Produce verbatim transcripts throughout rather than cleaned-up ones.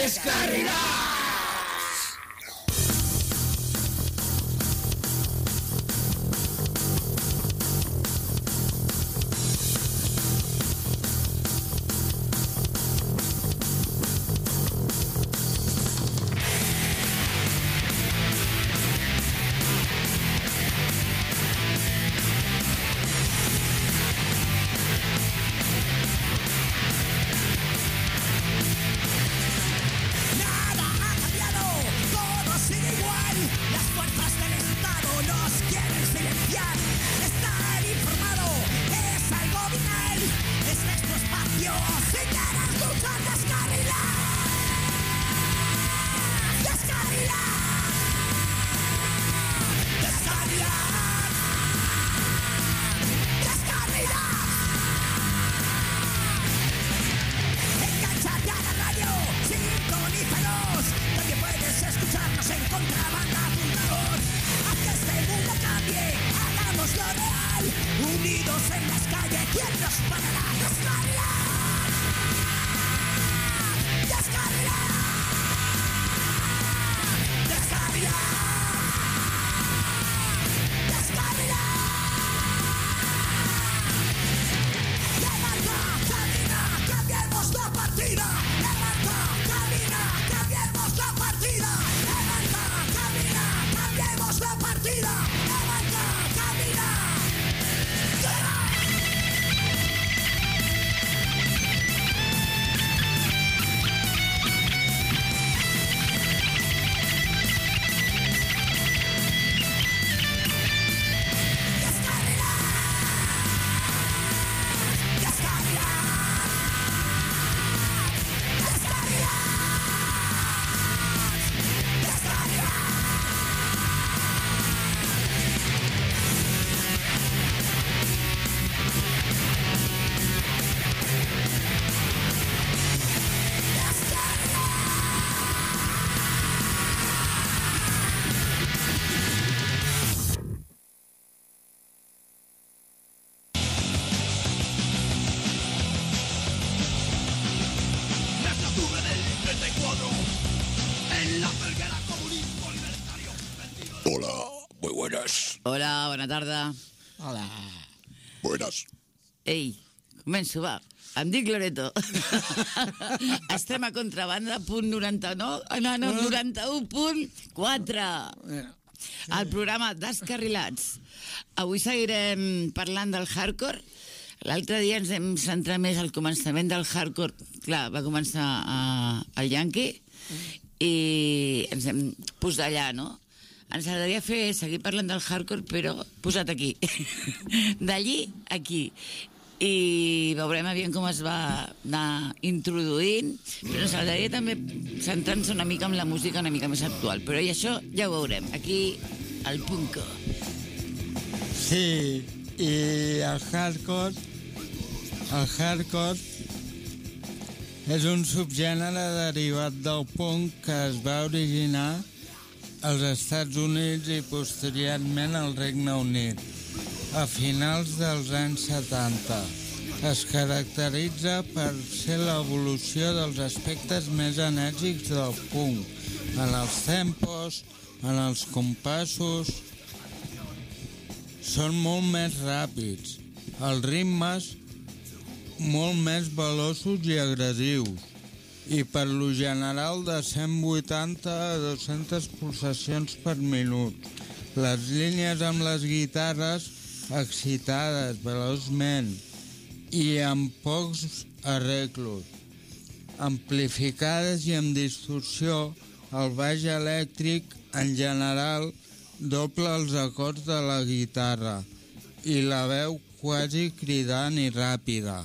Descarrilats! Hola, bona tarda. Hola. Buenas. Ei, començo, va. Em dic Loreto. Estem a Contrabanda, punt noranta-nou, no, no, noranta-u punt quatre. El programa Descarrilats. Avui seguirem parlant del hardcore. L'altre dia ens hem centrat més al començament del hardcore. Clar, va començar uh, el Yankee i ens hem posat allà, no? Ens agradaria fer, seguir parlant del hardcore, però posat aquí. D'allí, aquí. I veurem aviam com es va anar introduint, però ens agradaria també centrar-nos una mica en la música una mica més actual. Però i això ja ho veurem. Aquí, al Punko. Sí, i el hardcore, el hardcore és un subgènere derivat del punk que es va originar als Estats Units i posteriorment al Regne Unit, a finals dels anys setanta. Es caracteritza per ser l'evolució dels aspectes més enèrgics del punk, en els tempos, en els compassos. Són molt més ràpids, els ritmes molt més veloços i agressius, i per lo general de cent vuitanta a dues-centes pulsacions per minut. Les línies amb les guitarres excitades veloçment i amb pocs arreglos, amplificades i amb distorsió. El baix elèctric en general dobla els acords de la guitarra i la veu quasi cridant i ràpida.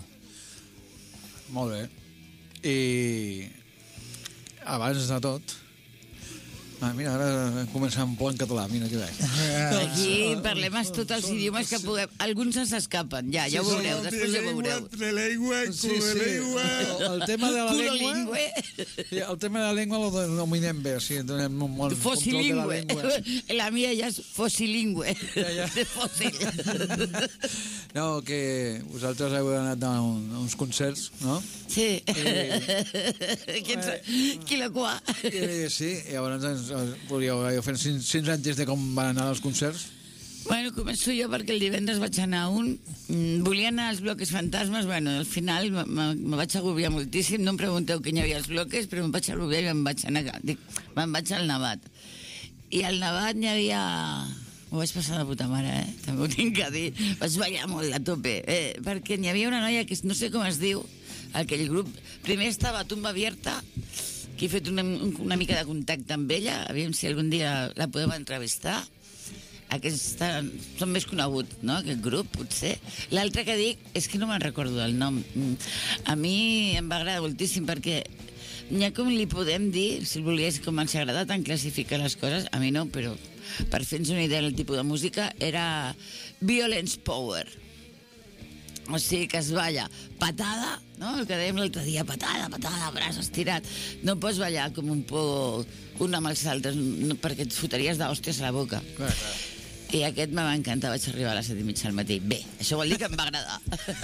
Molt bé. I abans de tot Ah, mira, ara comença en bon català, mira què veig. Aquí parlem tots els idiomes que puguem. Alguns ens escapen, ja, ja ho veureu, després ho veureu. Trilingüe, culilingüe... El tema de la llengua... Culolingüe. El tema de la llengua lo dominem bé, o sigui, donem un bon control de la llengua. La mia ja és fossilingüe. Ja, ja. De fòssil. No, que vosaltres heu anat a, un, a uns concerts, no? Sí. Qui, qui la qua? I, sí, i llavors ens, ens podríeu fer cinc, cinc cèntims de com van anar els concerts. Bueno, començo jo perquè el divendres vaig anar a un... Volia anar als bloques fantasmes, bueno, al final me vaig agobiar moltíssim, no em pregunteu quin hi havia als bloques, però em vaig agobiar i me'n vaig anar... Dic, me'n vaig al Nevat. I al Nevat n'hi havia... Ho vaig passar de puta mare, eh? També ho tinc que dir. Vaig ballar molt a tope, eh? Perquè n'hi havia una noia que no sé com es diu, aquell grup. Primer estava Tumba Abierta, que he fet una, una mica de contacte amb ella, aviam si algun dia la podem entrevistar. Aquesta, són més coneguts, no?, aquest grup, potser. L'altre que dic és que no me'n recordo el nom. A mi em va agradar moltíssim perquè n'hi ha com li podem dir, si volies, com ens agrada tant classificar les coses, a mi no, però per fer-nos una idea del tipus de música, era Violence Power. O sigui, que es balla patada, no?, el que dèiem l'altre dia, patada, patada, braç estirat. No pots ballar com un por un amb els altres, no, perquè et fotries d'hòsties a la boca. Clar, clar. I aquest me va encantar, vaig arribar a les set i mitja al matí. Bé, això vol dir que em va agradar.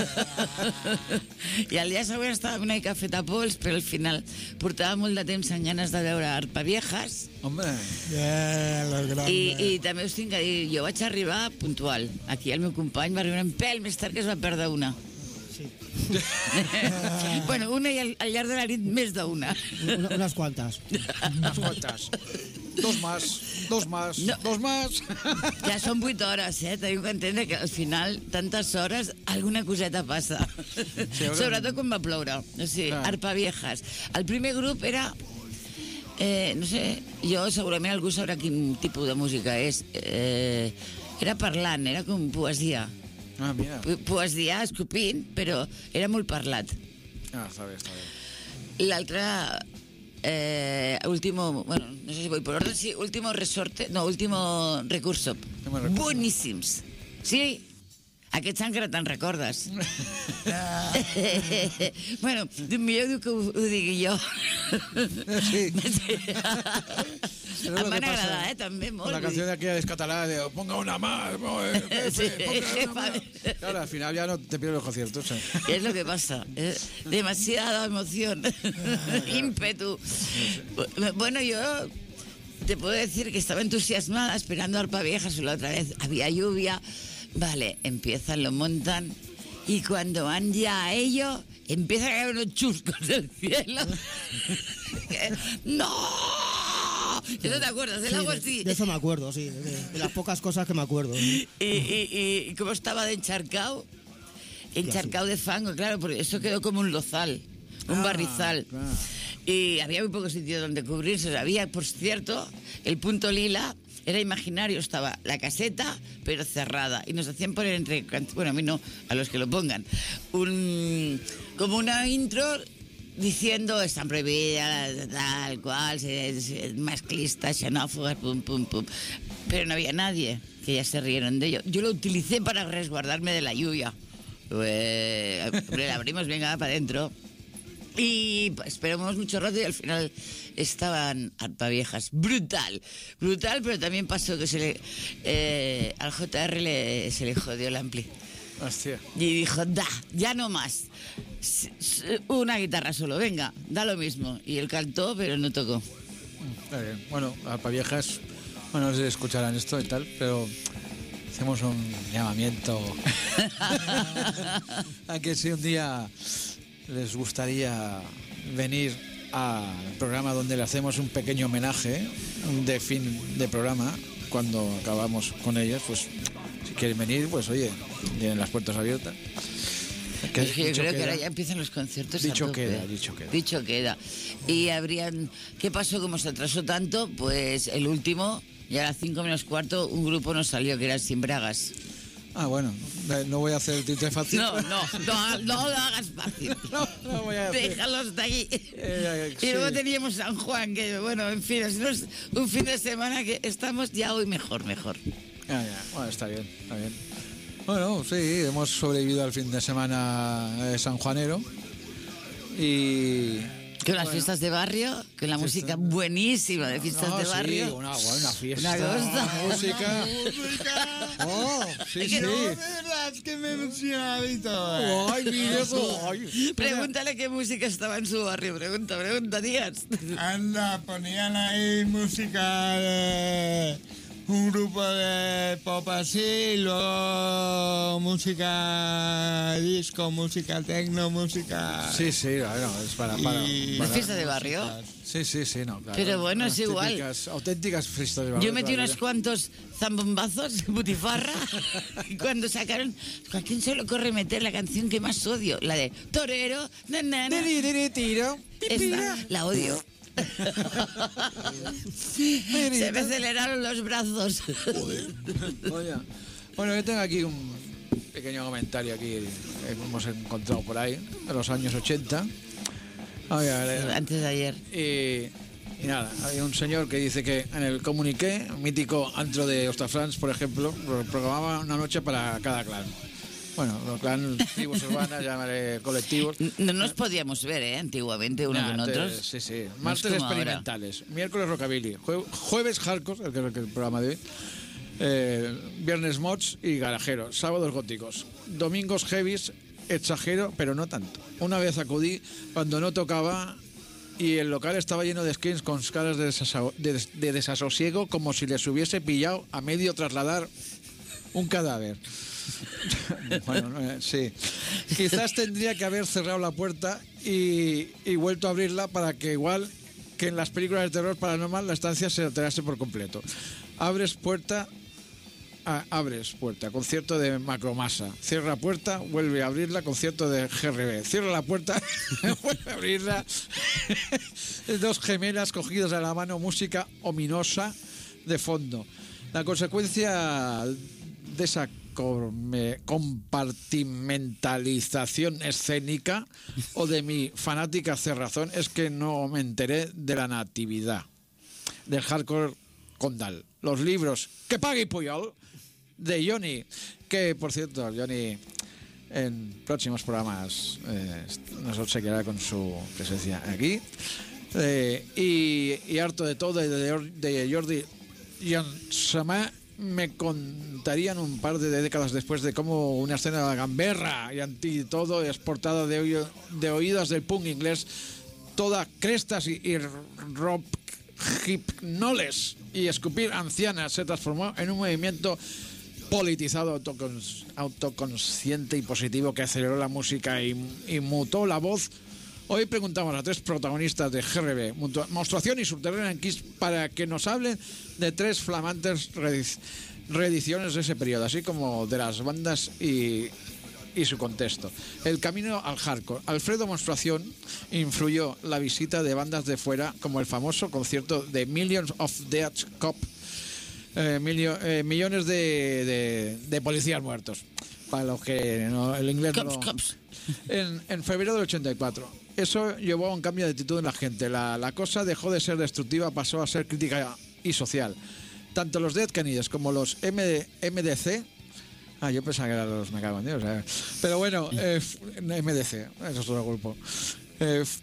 I el dia següent estava una mica feta pols, però al final portava molt de temps en ganes de veure Arpa Viejas. Home! Yeah, los grandes. I, I també us tinc que dir, jo vaig arribar puntual. Aquí el meu company va arribar un pèl més tard, que es va perdre una. Sí. Bueno, una i al, al llarg de la nit més d'una. Una, unas cuantas. Unes quantes. Dos más, dos más, No. dos más. Ja són vuit hores, eh? Teniu que entendre que al final, tantes hores, alguna coseta passa. Sí, haurem- Sobretot quan va ploure. O sigui, Clar. Arpa Viejas. El primer grup era... Eh, no sé, jo segurament algú sabrà quin tipus de música és. Eh, era parlant, era com poesia. Ah, mira. Po- Poesia escopint, però era molt parlat. Ah, està bé, està bé. I l'altre... Eh, último, bueno, no sé si voy por orden, sí, último resorte, no, último recurso. Último recurso. Boníssims. Sí, aquests encara te'n recordes. Bueno, millor diu que ho, ho digui jo. Sí. Em van agradar, eh, també, molt. La canción de aquí es catalán, de ponga una más, jefe, Sí, ponga una jefa. más. Claro, al final ya no te pierdes los conciertos. ¿eh? Es lo que pasa. eh, Demasiada emoción. Ímpetu. Bueno, yo te puedo decir que estaba entusiasmada esperando a Arpa Viejas la otra vez. Había lluvia. Vale, empiezan, lo montan. Y cuando van ya a ello, empiezan a caer unos chuscos del cielo. ¡No! ¿Eso te acuerdas? Del Sí, agua de, así. de eso me acuerdo, sí. De, de las pocas cosas que me acuerdo. Y, y, y cómo estaba de encharcado. Encharcado de fango, claro, porque eso quedó como un lozal, un Ah, barrizal. claro. Y había muy poco sitio donde cubrirse. Había, por cierto, el punto lila era imaginario, estaba la caseta, pero cerrada. Y nos hacían poner entre, bueno, a mí no, a los que lo pongan, un como una intro diciendo están prohibidas, tal cual, masclistas, xenófobas, pum, pum, pum. Pero no había nadie, que ya se rieron de ello. Yo lo utilicé para resguardarme de la lluvia. Pues, la abrimos, venga, para adentro. Y esperamos mucho rato y al final estaban Arpa Viejas. Brutal, brutal, pero también pasó que se le, eh, al J R le, se le jodió el ampli. Hostia. Y dijo, da, ya no más. S- s- Una guitarra solo, venga, da lo mismo. Y él cantó, pero no tocó. Está bien. Bueno, Arpa Viejas, bueno, no sé si escucharán esto y tal, pero hacemos un llamamiento a que si un día les gustaría venir al programa donde le hacemos un pequeño homenaje de fin de programa, cuando acabamos con ellos, pues si quieren venir, pues oye, tienen las puertas abiertas. Que Es que yo dicho creo que queda. ahora ya empiezan los conciertos. a Dicho tope. queda, dicho queda. Dicho queda. Y habrían... ¿Qué pasó? Como se atrasó tanto, pues el último, ya a las cinco menos cuarto, un grupo nos salió que era Sin Bragas. Ah, bueno, no voy a hacer el tinte fácil. No, no, no, no lo hagas fácil. No, no voy a hacer. Déjalos de ahí. Eh, Y luego sí. teníamos San Juan, que bueno, en fin, es unos- un fin de semana que estamos ya hoy mejor, mejor. Ya, ya. Bueno, está bien, está bien. Bueno, sí, hemos sobrevivido al fin de semana eh, sanjuanero. Y... Con las fiestas de barrio, con la música buenísima de fiestas No, de sí, barrio. una buena fiesta. Una cosa. Música. ¡Música! Oh, sí, Es sí. que No, de verdad, es que me he emocionado y todo. Ay, mira eso. Ay. Pregúntale qué música estaba en su barrio. Pregunta, pregunta, digas. Anda, ponían ahí música de un grupo de pop así, luego música disco, música tecno, música... Sí, sí, bueno, es para... para, y- para- Fiesta de barrio. Sí, sí, sí, no, claro. Pero bueno, es Unas igual. típicas, auténticas fiestas de barrio. Yo metí todavía. unos cuantos zambombazos, butifarra, y cuando sacaron, ¿a quién se le ocurre meter la canción que más odio? La de Torero, na, na, na. Tiri, tiri, tiro. Esta, la odio. Se me aceleraron los brazos. Oye, bueno, yo tengo aquí un pequeño comentario aquí que hemos encontrado por ahí, de los años ochenta. A ver, Antes de ayer. y, y nada, hay un señor que dice que en el comuniqué, mítico antro de Ostafrans, por ejemplo, pro- programaba una noche para cada clan. Bueno, los clan, tribus urbanas, llamaré colectivos. No nos podíamos ver, ¿eh? Antiguamente, uno Nah, con te- otros. Sí, sí. No Martes es como ahora. experimentales. Miércoles rockabilly. Jue- jueves hardcore, el que es el programa de hoy. Eh, viernes mods y garajeros. Sábados góticos. Domingos heavies, exagero, pero no tanto. Una vez acudí cuando no tocaba y el local estaba lleno de skins con caras de, desasa- de des- de desasosiego, como si les hubiese pillado a medio trasladar un cadáver. Bueno, no, eh, sí. Quizás tendría que haber cerrado la puerta y, y vuelto a abrirla para que igual que en las películas de terror paranormal la estancia se alterase por completo. Abres puerta, ah, abres puerta, concierto de Macromasa. Cierra puerta, vuelve a abrirla, concierto de G R B. Cierra la puerta, vuelve a abrirla. Dos gemelas cogidas a la mano, música ominosa de fondo. La consecuencia de esa come- compartimentalización escénica o de mi fanática cerrazón es que no me enteré de la natividad del hardcore condal. Los libros Que pague Puyol de Johnny, que por cierto, Johnny en próximos programas eh, nos obsequiará con su presencia aquí. Eh, y, y harto de todo de, de Jordi Jansama me contarían un par de décadas después de cómo una escena gamberra y anti todo exportada de, oído, de oídas del punk inglés, toda crestas y, y rock hipnoles y escupir ancianas se transformó en un movimiento politizado, autocons- autoconsciente y positivo que aceleró la música y, y mutó la voz. Hoy preguntamos a tres protagonistas de G R B, Mutua- Monstruación y Subterránea en Kiss, para que nos hablen de tres flamantes reedic- reediciones de ese periodo, así como de las bandas y, y su contexto. El camino al hardcore. Alfredo Monstruación influyó la visita de bandas de fuera, como el famoso concierto de Millions of Dead Cop, eh, milio- eh, millones de, de, de policías muertos. Para los que no, el inglés no Cops, lo- cops. En, en febrero del ochenta y cuatro. Eso llevó a un cambio de actitud en la gente. La, la cosa dejó de ser destructiva, pasó a ser crítica y social. Tanto los Dead Kennedys como los M D C. Ah, yo pensaba que eran los Me Cago en Dios. eh. Pero bueno, eh, M D C, eso es otro grupo. Eh, f-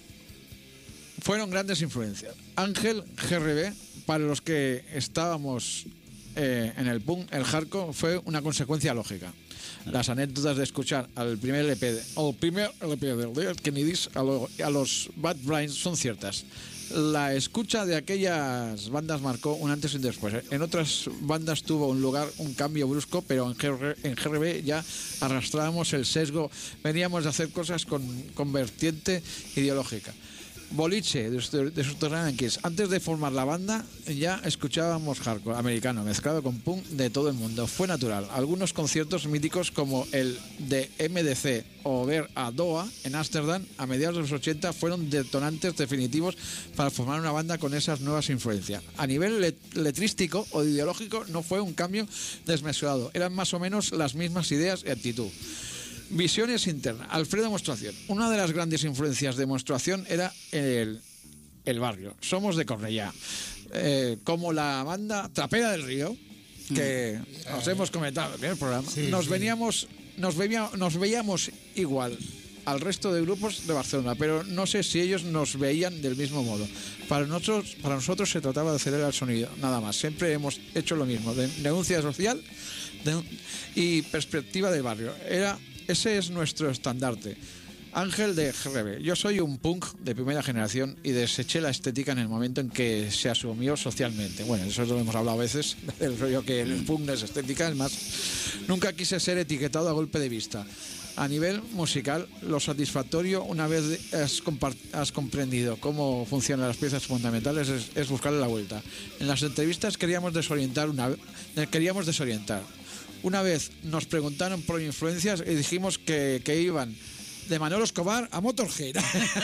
fueron grandes influencias. Ángel, G R B, para los que estábamos eh, en el punk, el hardcore fue una consecuencia lógica. Las anécdotas de escuchar al primer L P, de- al primer L P de Dead Kennedys a, lo- a los Bad Brains son ciertas. La escucha de aquellas bandas marcó un antes y un después. En otras bandas tuvo un lugar un cambio brusco, pero en G R, en G R B ya arrastrábamos el sesgo. Veníamos de hacer cosas con, con vertiente ideológica. Boliche de, de Subterranean Kiss. Antes de formar la banda ya escuchábamos hardcore americano mezclado con punk de todo el mundo. Fue natural. Algunos conciertos míticos como el de M D C o ver a Doha en Ámsterdam a mediados de los ochenta fueron detonantes definitivos para formar una banda con esas nuevas influencias. A nivel let- letrístico o ideológico no fue un cambio desmesurado. Eran más o menos las mismas ideas y actitud. Visiones internas. Alfredo Monstruación. Una de las grandes influencias de Monstruación era el, el barrio. Somos de Cornellá. Eh, como la banda Trapera del Río, que mm. os hemos comentado en el programa, sí, nos, sí. veníamos, nos, veía, nos veíamos igual al resto de grupos de Barcelona, pero no sé si ellos nos veían del mismo modo. Para nosotros, para nosotros se trataba de acelerar el sonido, nada más. Siempre hemos hecho lo mismo. De, denuncia social de, y perspectiva del barrio. Era... Ese es nuestro estandarte. Ángel de Greve. Yo soy un punk de primera generación y deseché la estética en el momento en que se asumió socialmente. Bueno, eso lo hemos hablado a veces, del rollo que el punk no es estética, es más. Nunca quise ser etiquetado a golpe de vista. A nivel musical, lo satisfactorio, una vez has, has comprendido cómo funcionan las piezas fundamentales, es, es buscarle la vuelta. En las entrevistas queríamos desorientar una queríamos desorientar. Una vez nos preguntaron por influencias y dijimos que, que iban de Manolo Escobar a Motorhead.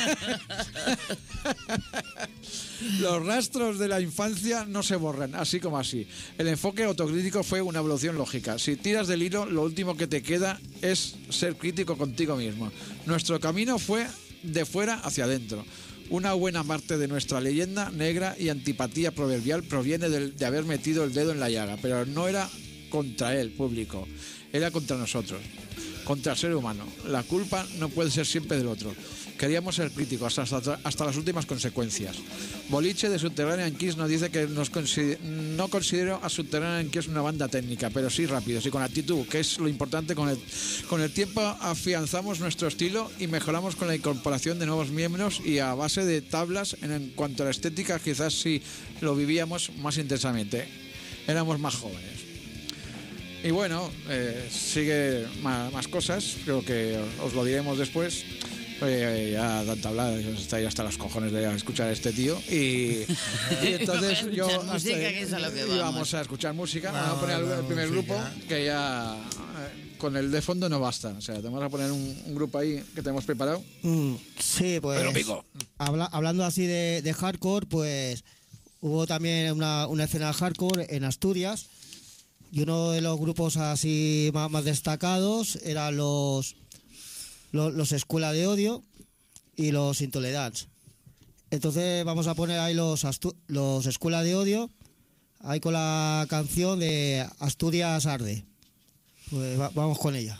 Los rastros de la infancia no se borran, así como así. El enfoque autocrítico fue una evolución lógica. Si tiras del hilo, lo último que te queda es ser crítico contigo mismo. Nuestro camino fue de fuera hacia adentro. Una buena parte de nuestra leyenda negra y antipatía proverbial proviene de, de haber metido el dedo en la llaga, pero no era contra el público, era contra nosotros, contra el ser humano. La culpa no puede ser siempre del otro. Queríamos ser críticos hasta, hasta las últimas consecuencias. Boliche de Subterranean Kiss nos dice que nos consider, no considero a Subterranean Kiss una banda técnica, pero sí rápidos y con actitud, que es lo importante. Con el, con el tiempo afianzamos nuestro estilo y mejoramos con la incorporación de nuevos miembros y a base de tablas. En, en cuanto a la estética, quizás sí lo vivíamos más intensamente. Éramos más jóvenes. Y bueno, eh, sigue más, más cosas, creo que os lo diremos después. Eh, ya tanta hablada, estáis hasta los cojones de escuchar a este tío. Y, y entonces yo música, hasta, que es a lo que vamos. íbamos a escuchar música. Vamos a poner el, el primer música. grupo, que ya eh, con el de fondo no basta. O sea, te vamos a poner un, un grupo ahí que tenemos preparado. Mm, sí, pues. Pero pico. Habla, hablando así de, de hardcore, pues hubo también una, una escena hardcore en Asturias. Y uno de los grupos así más, más destacados eran los, los, los Escuela de Odio y los Intolerants. Entonces vamos a poner ahí los, Astu- los Escuela de Odio, ahí con la canción de Asturias Arde. Pues va, vamos con ella.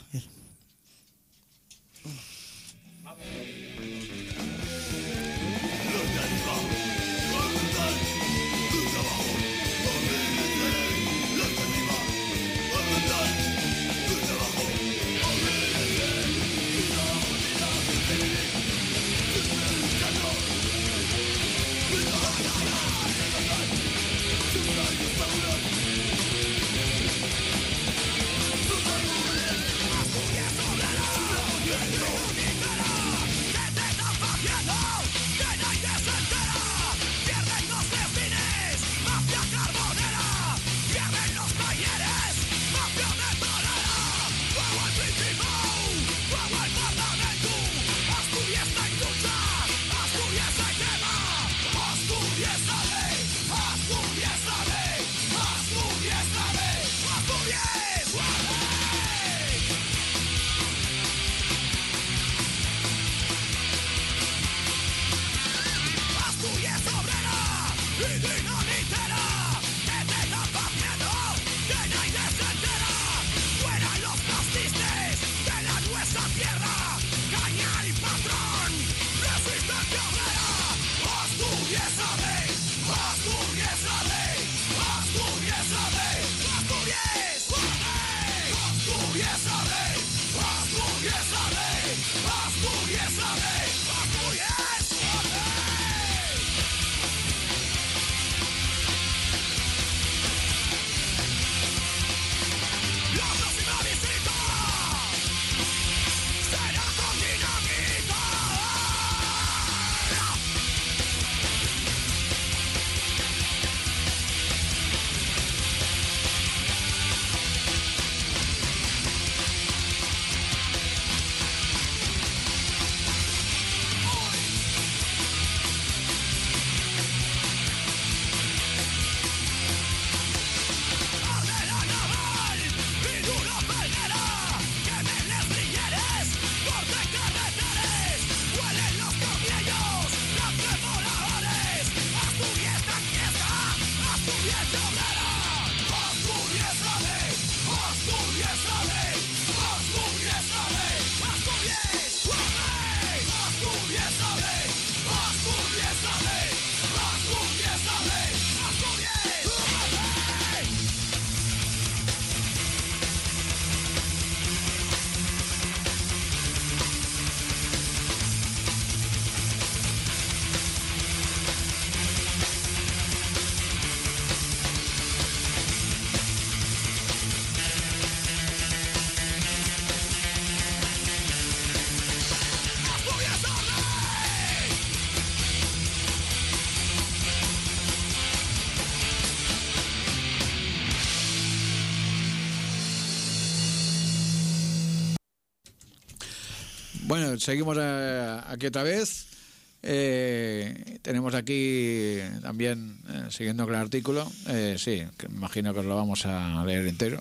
bueno, seguimos a, aquí otra vez. Eh, tenemos aquí también, eh, siguiendo con el artículo, eh, sí, que me imagino que os lo vamos a leer entero.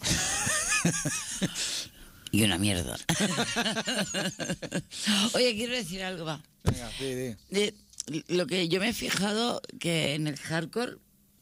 Y una mierda. Oye, quiero decir algo, va. Venga, sí, sí. De, lo que yo me he fijado que en el hardcore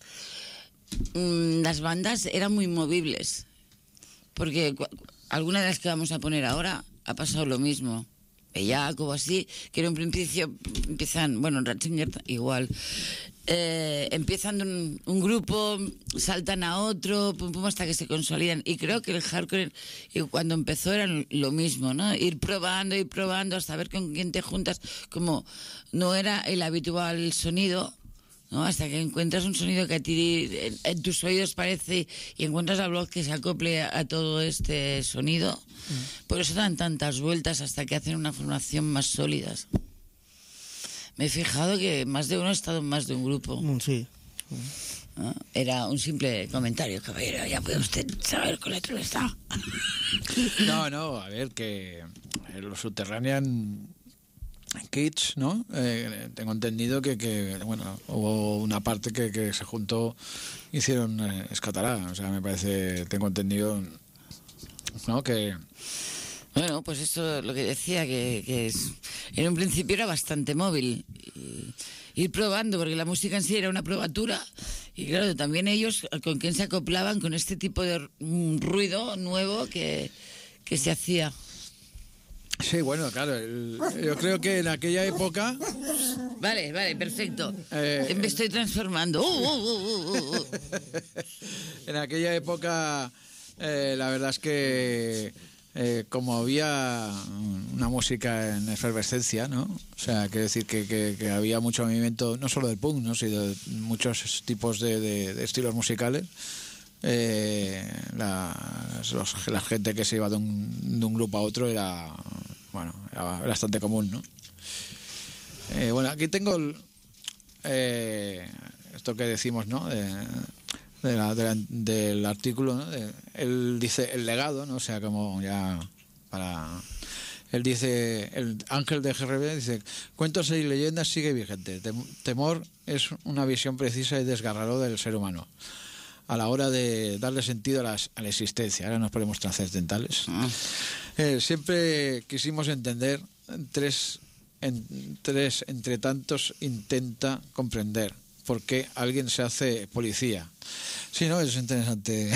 mmm, las bandas eran muy movibles. Porque cu- alguna de las que vamos a poner ahora ha pasado lo mismo. Bellaco o así, que en un principio empiezan, bueno, Ratzinger igual, eh, empiezan de un, un grupo, saltan a otro, pum, pum, hasta que se consolidan. Y creo que el hardcore, y cuando empezó, era lo mismo, ¿no? Ir probando, ir probando, hasta ver con quién te juntas, como no era el habitual sonido, ¿no? Hasta que encuentras un sonido que a ti en, en tus oídos parece, y encuentras la voz que se acople a, a todo este sonido. Mm. Por eso dan tantas vueltas hasta que hacen una formación más sólidas. Me he fijado que más de uno ha estado en más de un grupo. Mm, sí. ¿No? Era un simple comentario, caballero. Ya puede usted saber con letra está. No, no, a ver, que los Subterranean Kids, ¿no? Eh, tengo entendido que, que, bueno, hubo una parte que, que se juntó, hicieron eh, Escatará, o sea, me parece, tengo entendido, ¿no? Que... Bueno, pues eso lo que decía, que, que es, en un principio era bastante móvil. Y, ir probando, porque la música en sí era una probatura. Y claro, también ellos, con quién se acoplaban con este tipo de ruido nuevo que, que se hacía. Sí, bueno, claro, el, yo creo que en aquella época... Vale, vale, perfecto. Eh, Me estoy transformando. Uh, uh, uh, uh, uh. En aquella época, eh, la verdad es que eh, como había una música en efervescencia, ¿no? O sea, quiere decir que, que, que había mucho movimiento, no solo del punk, ¿no? Sino de muchos tipos de, de, de estilos musicales. Eh, la, los, la gente que se iba de un, de un grupo a otro era, bueno, era bastante común, ¿no? Eh, bueno, aquí tengo el, eh, esto que decimos, ¿no? De, de la, de la, del artículo, ¿no? De, él dice el legado, ¿no? O sea, como ya para... Él dice, el Ángel de G R B dice, cuentos y leyendas sigue vigente. Temor es una visión precisa y desgarradora del ser humano a la hora de darle sentido a, las, a la existencia. Ahora nos ponemos trascendentales. Ah. Eh, siempre quisimos entender tres, en, tres, entre tantos, intenta comprender por qué alguien se hace policía. Sí, ¿no? Eso es interesante.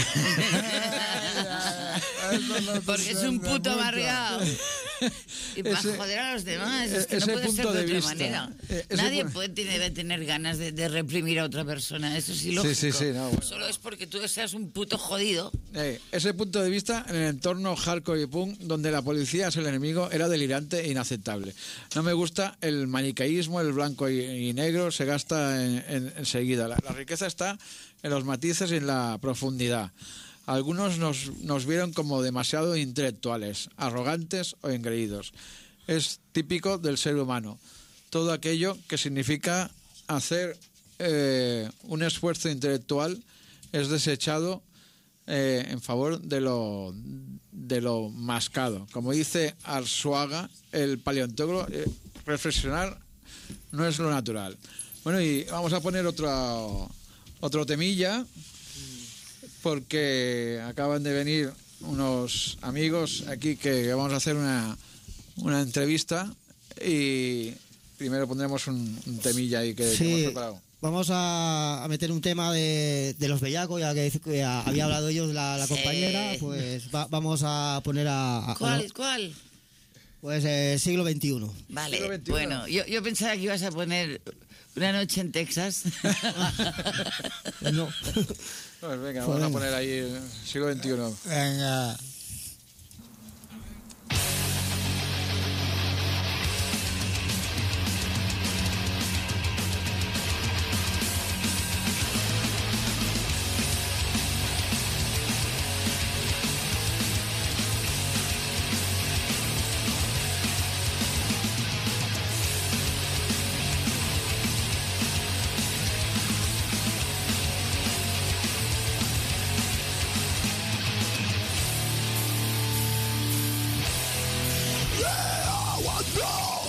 Porque es un puto amargado. Y para ese, joder a los demás, es que no puede ser de, de otra vista. manera. Ese Nadie puede, debe tener ganas de, de reprimir a otra persona, eso es ilógico. Sí, sí, sí, no, bueno. Solo es porque tú seas un puto jodido. Eh, ese punto de vista en el entorno hardcore y punk, donde la policía es el enemigo, era delirante e inaceptable. No me gusta el manicaísmo, el blanco y, y negro se gasta en, en, enseguida. La, la riqueza está en los matices y en la profundidad. Algunos nos, nos vieron como demasiado intelectuales, arrogantes o engreídos. Es típico del ser humano. Todo aquello que significa hacer eh, un esfuerzo intelectual es desechado eh, en favor de lo, de lo mascado. Como dice Arzuaga, el paleontólogo, eh, reflexionar no es lo natural. Bueno, y vamos a poner otro, otro temilla, porque acaban de venir unos amigos aquí que vamos a hacer una, una entrevista y primero pondremos un, un temilla ahí que, sí, que hemos preparado. Vamos a, a meter un tema de, de los bellacos, ya que, que había hablado ellos la, la sí. compañera, pues va, vamos a poner a... a ¿Cuál? a, ¿Cuál? Pues eh, siglo veintiuno. Vale, siglo veintiuno. Bueno, yo, yo pensaba que ibas a poner Una noche en Texas. No. Pues venga, vamos a poner ahí el siglo veintiuno. Venga. aguanto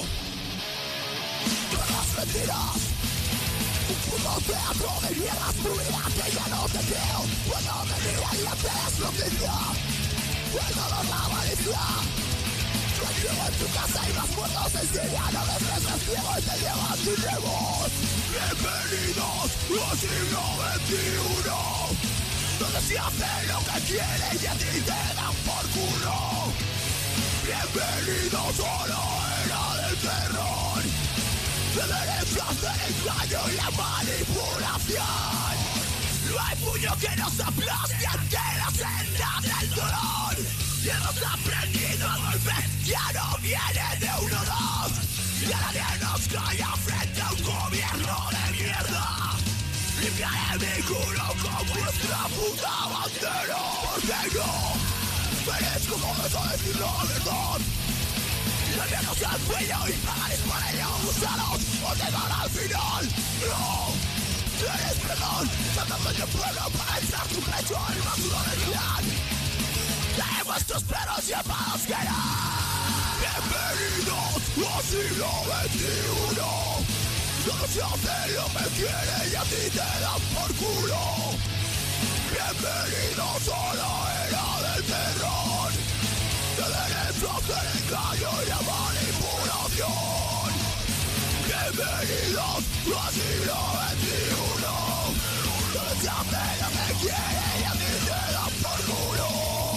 todas mentiras. Un puto teatro de mierdas fluidas que ya no te creo. Cuando me miro y ya te desloquicia el dolor, la malicia. Yo llevo en tu casa y más muertos en Siria. No dejes el ciego y te llevas sin remos. Bienvenidos al siglo veintiuno, donde se hace lo que quiere y a ti te dan por culo. Bienvenidos a la era del terror, de derechos, del engaño y la manipulación. No hay puño que nos aplaste ante la senda del dolor. Y hemos aprendido a golpes, ya no viene de uno o dos. Y a nadie nos calla frente a un gobierno de mierda. Limpiaré mi culo con vuestra puta bandera. Porque yo merezco todo eso, decir la verdad. Cambiarnos al cuello y pagarés por ello. Usaros o llegar al final. No, tienes perdón. Tratando de pueblo para echar tu pecho el más duro del clan. Traemos tus perros llamados que eran. Bienvenidos al siglo veintiuno, donde se hace lo que quiere y a ti te dan por culo. Bienvenidos a la era del terror, de derechos, del engaño y la manipulación. Bienvenidos al siglo veintiuno, donde se hace lo que quiere y a ti te dan por culo.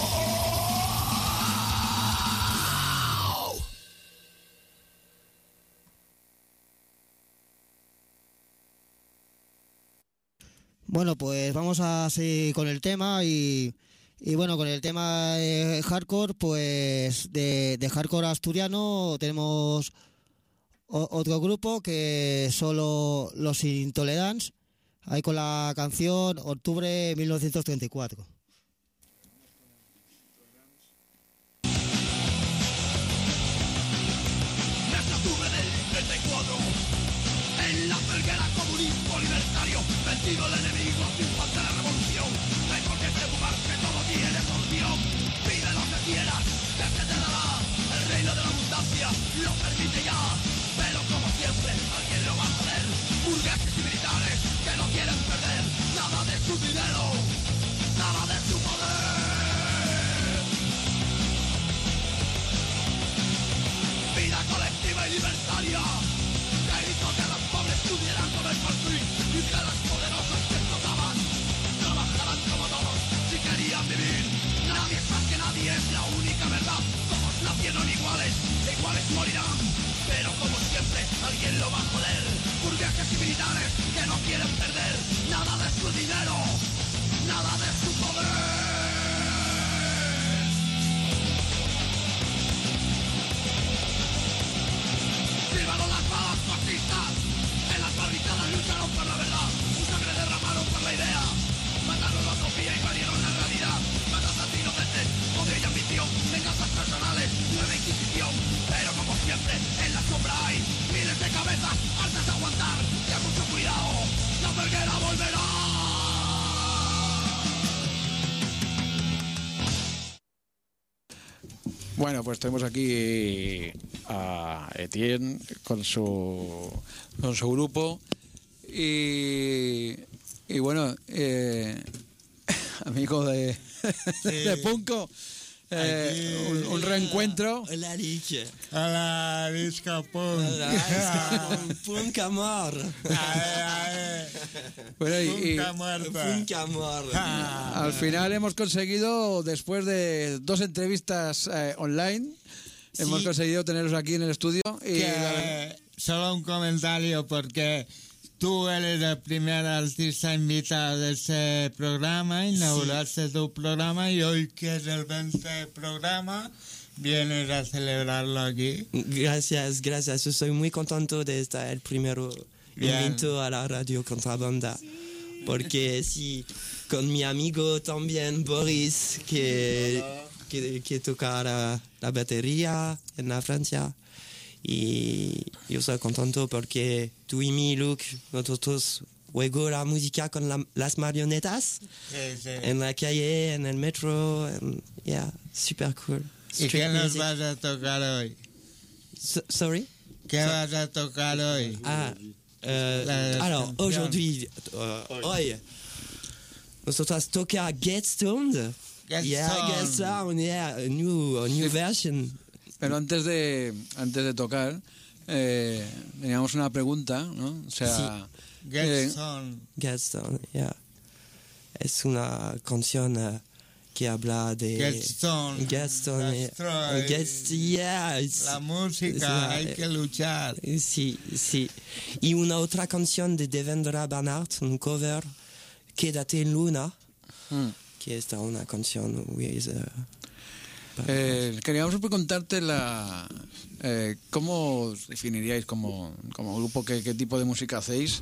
Bueno, pues vamos a seguir con el tema y, y bueno, con el tema de hardcore, pues de, de hardcore asturiano tenemos o, otro grupo que son lo- los Intolerants, ahí con la canción Octubre mil novecientos treinta y cuatro. Desde octubre del treinta y cuatro, en la felguera comunismo libertario, vencido el enemigo, triunfante la revolución. No hay por qué preocupar que todo tiene solución. Pide lo que quieras, que se te dará. El reino de la abundancia lo permite ya. Pero como siempre, alguien lo va a joder. Burgueses y militares que no quieren perder nada de su dinero, nada de su poder. Vida colectiva y libertaria que hizo que los pobres pudieran comer por fin y que los poderosos que explotaban trabajaran como todos si querían vivir. Nadie es más que nadie, es la única verdad. Todos nacieron iguales, e iguales morirán. Pero como siempre, alguien lo va a joder. Burgueses y militares que no quieren perder nada de su dinero, nada de su poder. Silbaron las balas fascistas, en las barricadas lucharon por la verdad, su sangre derramaron por la idea, mataron la utopía y parieron la realidad, matanzas inocentes, poder y ambición, venganzas personales, nueva inquisición, pero como siempre, en la sombra hay miles de cabezas hartas de aguantar, ten mucho cuidado, la felguera volverá. Bueno, pues tenemos aquí a Etienne con su con su grupo y, y bueno, eh, amigo de, Sí. de Punko, eh, Aquí. un, un reencuentro. Hola, Rick. Hola, disco punk. Hola, es como punk amor. Ae, ae. Bueno, y, y Punka muerta. Punk amor. Ah. al final hemos conseguido, después de dos entrevistas eh, online, Sí. hemos conseguido teneros aquí en el estudio. Y Que solo un comentario, porque tú eres el primer artista invitado de este programa, inauguraste tu programa y hoy que es el veinte programa, vienes a celebrarlo aquí. Gracias, gracias. Yo soy muy contento de estar el primero Bien. invito a la radio Contrabanda. Porque sí, con mi amigo también, Boris, que, que, que toca la, la batería en la Francia. Y yo soy contento porque tú y mi Luke, nosotros juego la música con la- las marionetas Sí, sí. en la calle, en el metro. en- yeah, super cool. ¿Y Street qué nos music. vas a tocar hoy? So- sorry. ¿Qué vas a tocar hoy? Ah, euh, La alors canción. aujourd'hui, euh, hoy, nosotros toca Get Stoned. Get Yeah, Stoned. Get Stoned, yeah, a new, a new version. Pero antes de, antes de tocar, eh, teníamos una pregunta, ¿no? O sea, Get eh, Stoned. Get Stoned, yeah. Es una canción uh, que habla de... Get Stoned. Get Stoned, yeah. Destroy. Get, yeah, it's- La música, es una- hay que luchar. Sí, sí. Y una otra canción de Devendra Banhart, un cover, Quédate en Luna, mm. que es una canción with, uh, Eh, queríamos preguntarte la, eh, cómo os definiríais como, como grupo, qué, qué tipo de música hacéis,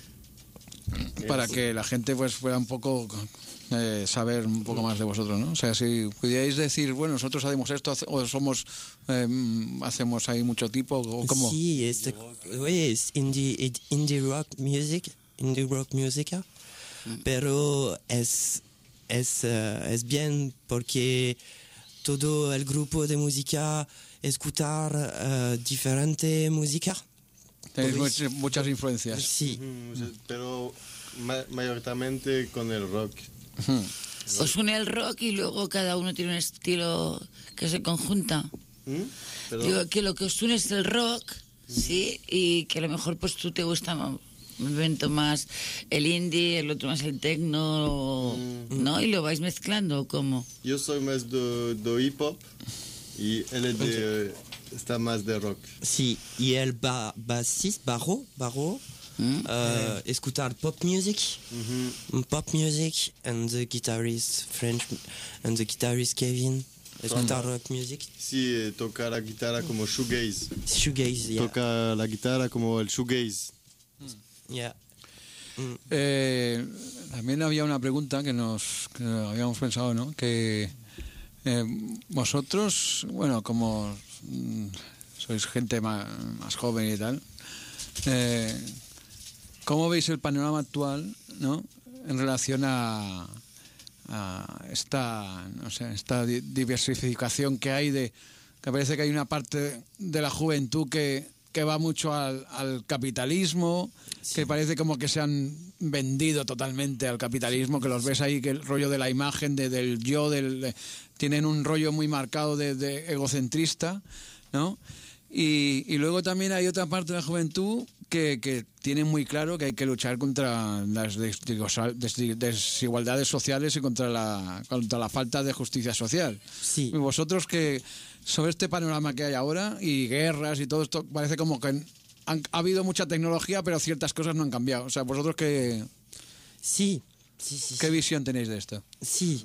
para que la gente pues pueda un poco eh, saber un poco más de vosotros, ¿no? O sea, si pudierais decir, bueno, nosotros hacemos esto hace- o somos eh, hacemos ahí mucho tipo o cómo. Sí, es, oui, es indie, indie rock music, indie rock música, pero es, es, uh, es bien porque todo el grupo de música escuchar uh, diferente música. Tenéis Pues- much- muchas influencias. Sí, Mm, pero ma- mayoritariamente con el rock. Os une el rock y luego cada uno tiene un estilo que se conjunta. ¿Mm? Pero- Digo que lo que os une es el rock, sí, y que a lo mejor pues tú te gusta un evento más el indie, el otro más el techno, ¿no? Y lo vais mezclando, ¿o cómo? Yo soy más de, de hip hop y él es de, está más de rock. sí. Y el ba bassista, Barro, Barro ¿Mm? uh, escuchar pop music, pop music, and the guitarist French, and the guitarist Kevin, escuchar rock music, Sí, eh, toca la guitarra como shoegaze. shoegaze, yeah. Toca la guitarra como el shoegaze. Yeah. Eh, también había una pregunta que nos que habíamos pensado, ¿no? Que eh, vosotros, bueno, como mm, sois gente más, más joven y tal, eh, ¿cómo veis el panorama actual, ¿no? En relación a, a esta, no sé, esta di- diversificación que hay de que parece que hay una parte de la juventud que que va mucho al, al capitalismo, que parece como que se han vendido totalmente al capitalismo, que los ves ahí, que el rollo de la imagen, de, del yo, del, de- tienen un rollo muy marcado de, de egocentrista, ¿no? Y, y luego también hay otra parte de la juventud que, que tiene muy claro que hay que luchar contra las des- des- desigualdades sociales y contra la, contra la falta de justicia social. Sí. Y vosotros que sobre este panorama que hay ahora y guerras y todo esto, parece como que han, ha habido mucha tecnología, pero ciertas cosas no han cambiado. O sea, vosotros qué, Sí, sí, sí. qué sí. visión tenéis de esto, Sí,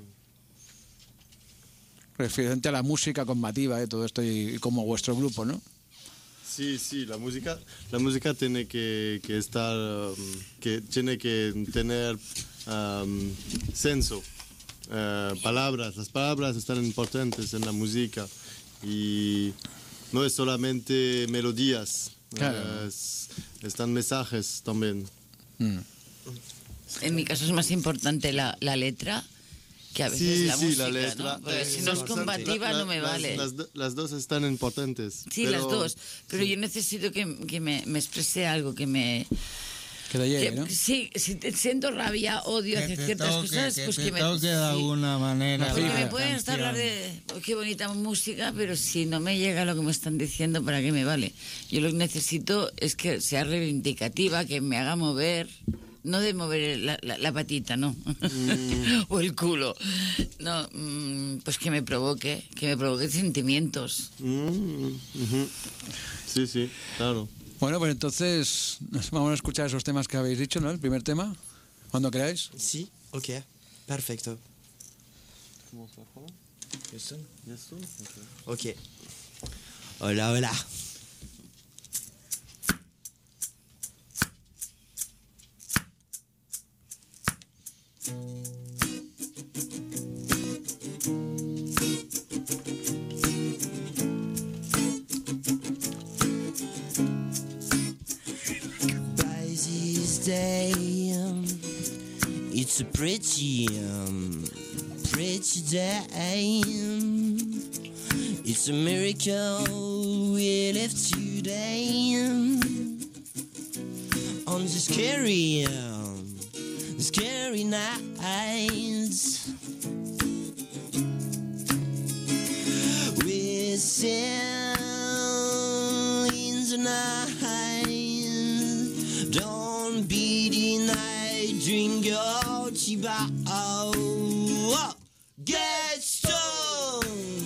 referente a la música combativa y todo esto y, y como vuestro grupo, ¿no? Sí, sí, la música, la música tiene que, que estar, um, que tiene que tener um, senso, eh, palabras. Las palabras están importantes en la música y no es solamente melodías, Claro. es- están mensajes también. Mm. En mi caso es más importante la, la letra que a veces Sí, la sí, música, la letra. ¿no? Porque eh, si no es son- combativa la- no me las- vale. Las, do- las dos están importantes. Sí, pero- las dos. Pero yo necesito que, que me, me exprese algo, que me... Que te llegue, que- ¿no? Sí, si te siento rabia, odio Que hacia te ciertas toque, cosas, que pues te que me... toque de sí. alguna manera. Porque la me pueden estar canción. hablar de "Oh, qué bonita música, pero si no me llega lo que me están diciendo, ¿para qué me vale? Yo lo que necesito es que sea reivindicativa, que me haga mover, no de mover la, la- la patita, ¿no? o el culo. No, mm, pues que me provoque, que me provoque sentimientos. Mm, ujú. Sí, sí, claro. Bueno, pues entonces nos vamos a escuchar esos temas que habéis dicho, ¿no? El primer tema, cuando queráis. sí, ok, perfecto. Ok. Hola, hola. By this day, um, it's a pretty, um, pretty day. um, It's a miracle we we live today on the scary, um, scary nights. We sail in the night, don't be denied, drink your chibao, get stoned.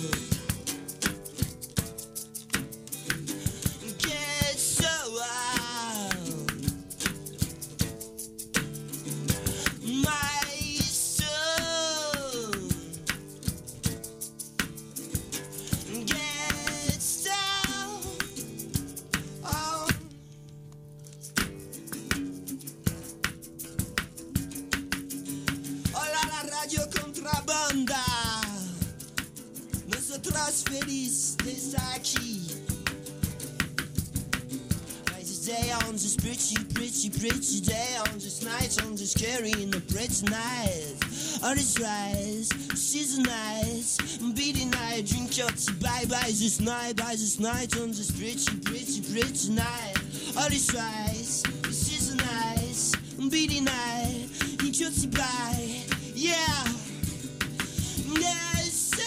Get so wild, my soul. Get down, oh. Hola la radio contrabanda, nosotros feliz de estar aquí. Day on this pretty, pretty, pretty day, on this night, on this scary and the pretty night. On this rise, season night, beaty night, drink your tea, bye bye this night, bye this night, on this pretty, pretty, pretty night. On this rise, season night, beaty night, drink your tea, bye, yeah. Yes, so.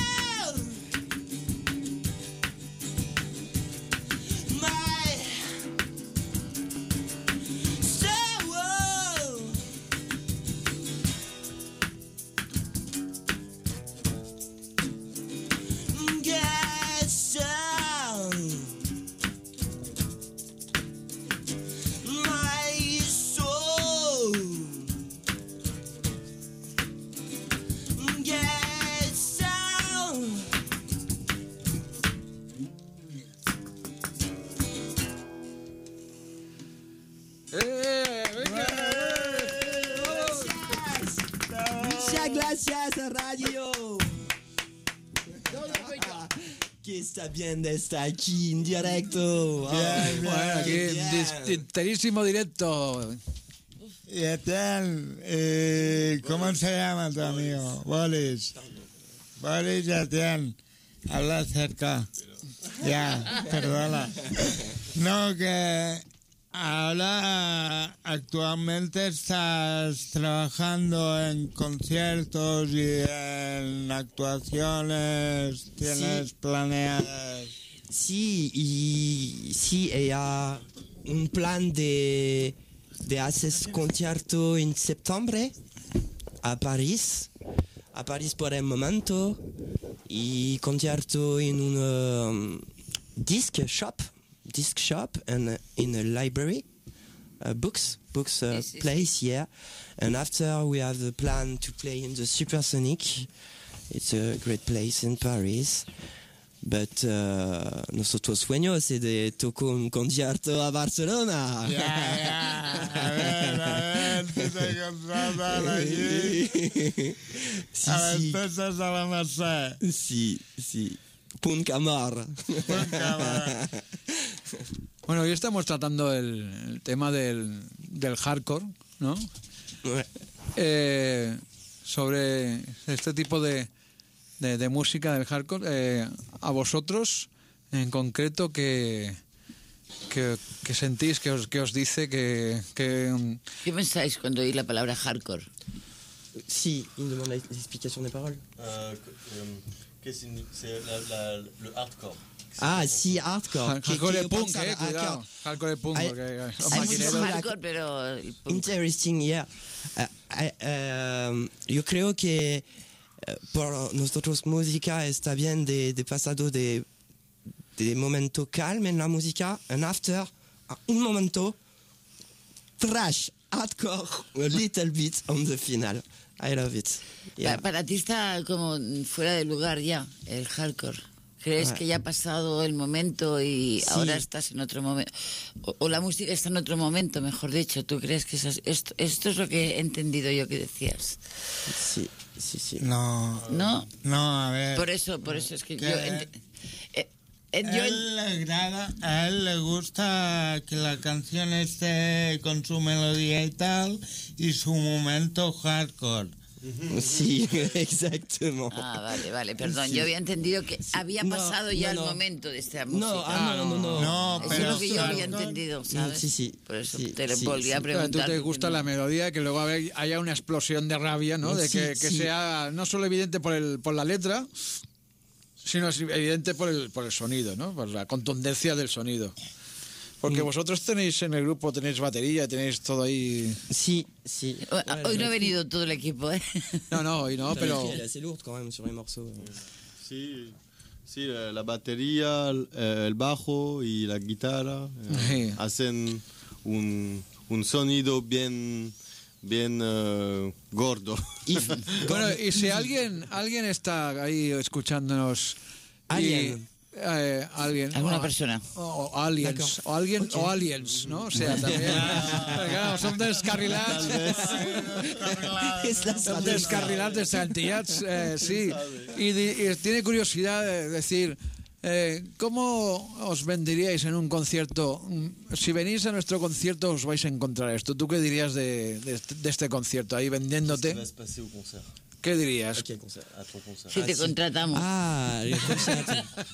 Gracias a radio. Que está bien de estar aquí en directo. Bien, bueno, aquí en enterísimo directo. Y Etienne, eh, ¿cómo se llama tu amigo? Boris. Boris y Etienne. Habla cerca. Ya, perdona. No, que ahora actualmente estás trabajando en conciertos y en actuaciones, tienes Sí. planeadas. Sí, y sí, hay uh, un plan de, de hacer concierto en septiembre a París, a París por el momento, y concierto en un um, disc shop. disc shop and in a library, uh, books, books uh, Yes, yes. place, yeah. And after we have the plan to play in the Supersonic. It's a great place in Paris. But uh, nuestro sueño es de tocar un concierto a Barcelona. Ya, ya, a ver, a ver, si te contratan allí, Sí, a las sí, pesas a la Merced. sí, sí. Punt Camar. Bueno, hoy estamos tratando el, el tema del, del hardcore, ¿no? Ouais. Eh, sobre este tipo de, de, de música del hardcore. Eh, a vosotros, en concreto, ¿qué, qué, qué sentís? ¿Qué os, qué os dice? ¿Qué, qué, ¿Qué pensáis cuando oís la palabra hardcore? Si, il me demande l'explication des paroles. Euh, que- euh, qu'est-ce que c'est la- la- le hardcore. Ah, si, hardcore. Que- hardcore que punk, pensa eh? a- Cuidado. a- Hardcore punk, Hay- porque los hay Hay mucho maquineros... mucho- hardcore, pero el punk. Interesting, yeah. Uh, I- um, yo creo que uh, por nosotros música está bien de, de pasado de, de momento calme en la música, and after, a un momento, trash, hardcore, a little bit on the final. I love it. Yeah. Pa- Para ti está como fuera de lugar ya, el hardcore. ¿Crees Ah. que ya ha pasado el momento y Sí. ahora estás en otro momento? O, o la música está en otro momento, mejor dicho. ¿Tú crees que eso es- esto, esto es lo que he entendido yo que decías? Sí, sí, sí. No, ¿No? no, a ver. Por eso, por eso es que ¿Qué? yo... ent- eh, eh, A yo en- él le agrada, a él le gusta que la canción esté con su melodía y tal, y su momento hardcore. Sí, exactement. Ah, vale, vale, perdón. Yo había entendido que había No, pasado ya no, el no. momento de esta música. No, ah, no, no, no. No, Eso pero es lo que yo claro, había entendido, ¿sabes? Sí, sí. Por eso Sí, te lo sí, volví a sí. Claro, tú preguntar. te gusta la melodía, que luego haya una explosión de rabia, ¿no? De Sí, que, que sí. sea no solo evidente por el por la letra, sino es evidente por el por el sonido, ¿no? Por la contundencia del sonido. Porque vosotros tenéis en el grupo, tenéis batería, tenéis todo ahí... Sí, sí. Hoy no ha venido todo el equipo, ¿eh? No, no, hoy no, pero... Elle est assez lourde quand même sur les morceaux. Sí, sí, la la batería, el, el bajo y la guitarra eh, Sí. hacen un, un sonido bien, bien eh, gordo. Bueno, y si alguien alguien está ahí escuchándonos... y- Alguien. eh, alguien. Alguna o- persona. O, o aliens. O alguien, o aliens, ¿no? O sea, también... Perquè, claro, som descarrilats. Es la Son descarrilados, desantillados, eh, sí. Y, di- y tiene curiosidad de decir, eh, ¿cómo os venderíais en un concierto? Mm, Si venís a nuestro concierto os vais a encontrar esto. ¿Tú qué dirías de, de este- de este concierto? Ahí vendiéndote, se passer au concert? ¿qué dirías? À quel concert? À ton concert. Si te contratamos. Ah, le concerto.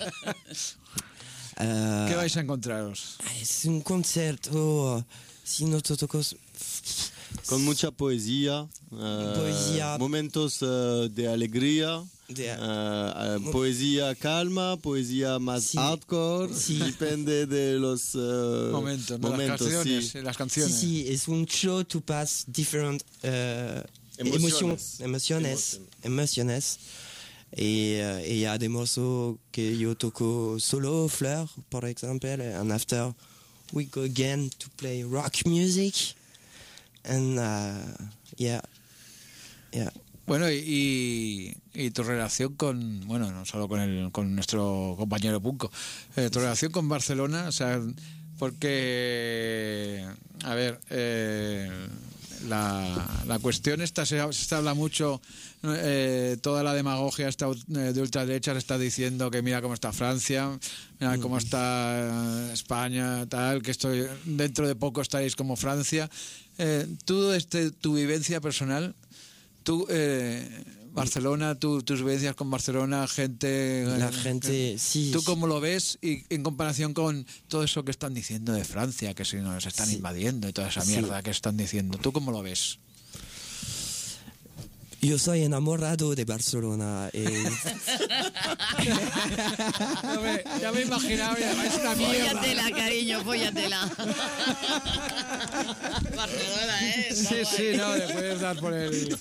Euh, ¿Qué vais a encontraros? es un concierto si nosotros Con mucha poesía, eh, Poesía. momentos eh, de alegría, De- eh, eh, poesía calma, poesía más Sí. hardcore, Sí. depende de los eh, Momentos, ¿no? Las momentos, canciones, sí. las sí, canciones. sí, es un show to pass different uh, Emociones. emociones, emociones, emociones. Et euh, et il y a des morceaux que yo toco solo, Fleur, por ejemplo, and after we go again to play rock music. And uh, yeah, yeah. Bueno, y, y tu relación con, bueno, no solo con el, con nuestro compañero Punco, eh, tu relación con Barcelona, o sea, porque, a ver, eh, la, la cuestión esta se, se habla mucho, eh, toda la demagogia esta, eh, de ultraderecha se está diciendo que mira cómo está Francia, mira cómo está España, tal, que estoy dentro de poco estaréis como Francia. Eh, tú, desde tu vivencia personal, tú, eh, Barcelona, tú, tus vivencias con Barcelona, gente... La eh, gente, sí. ¿Tú cómo lo ves y en comparación con todo eso que están diciendo de Francia, que si nos están Sí. invadiendo y toda esa Sí. mierda que están diciendo? ¿Tú cómo lo ves? Yo soy enamorado de Barcelona. eh, Ya me, ya me imaginaba, es una mierda. Fóllatela, cariño, fóllatela. Barcelona, ¿eh? Está Sí, guay. sí, no, le puedes dar por el...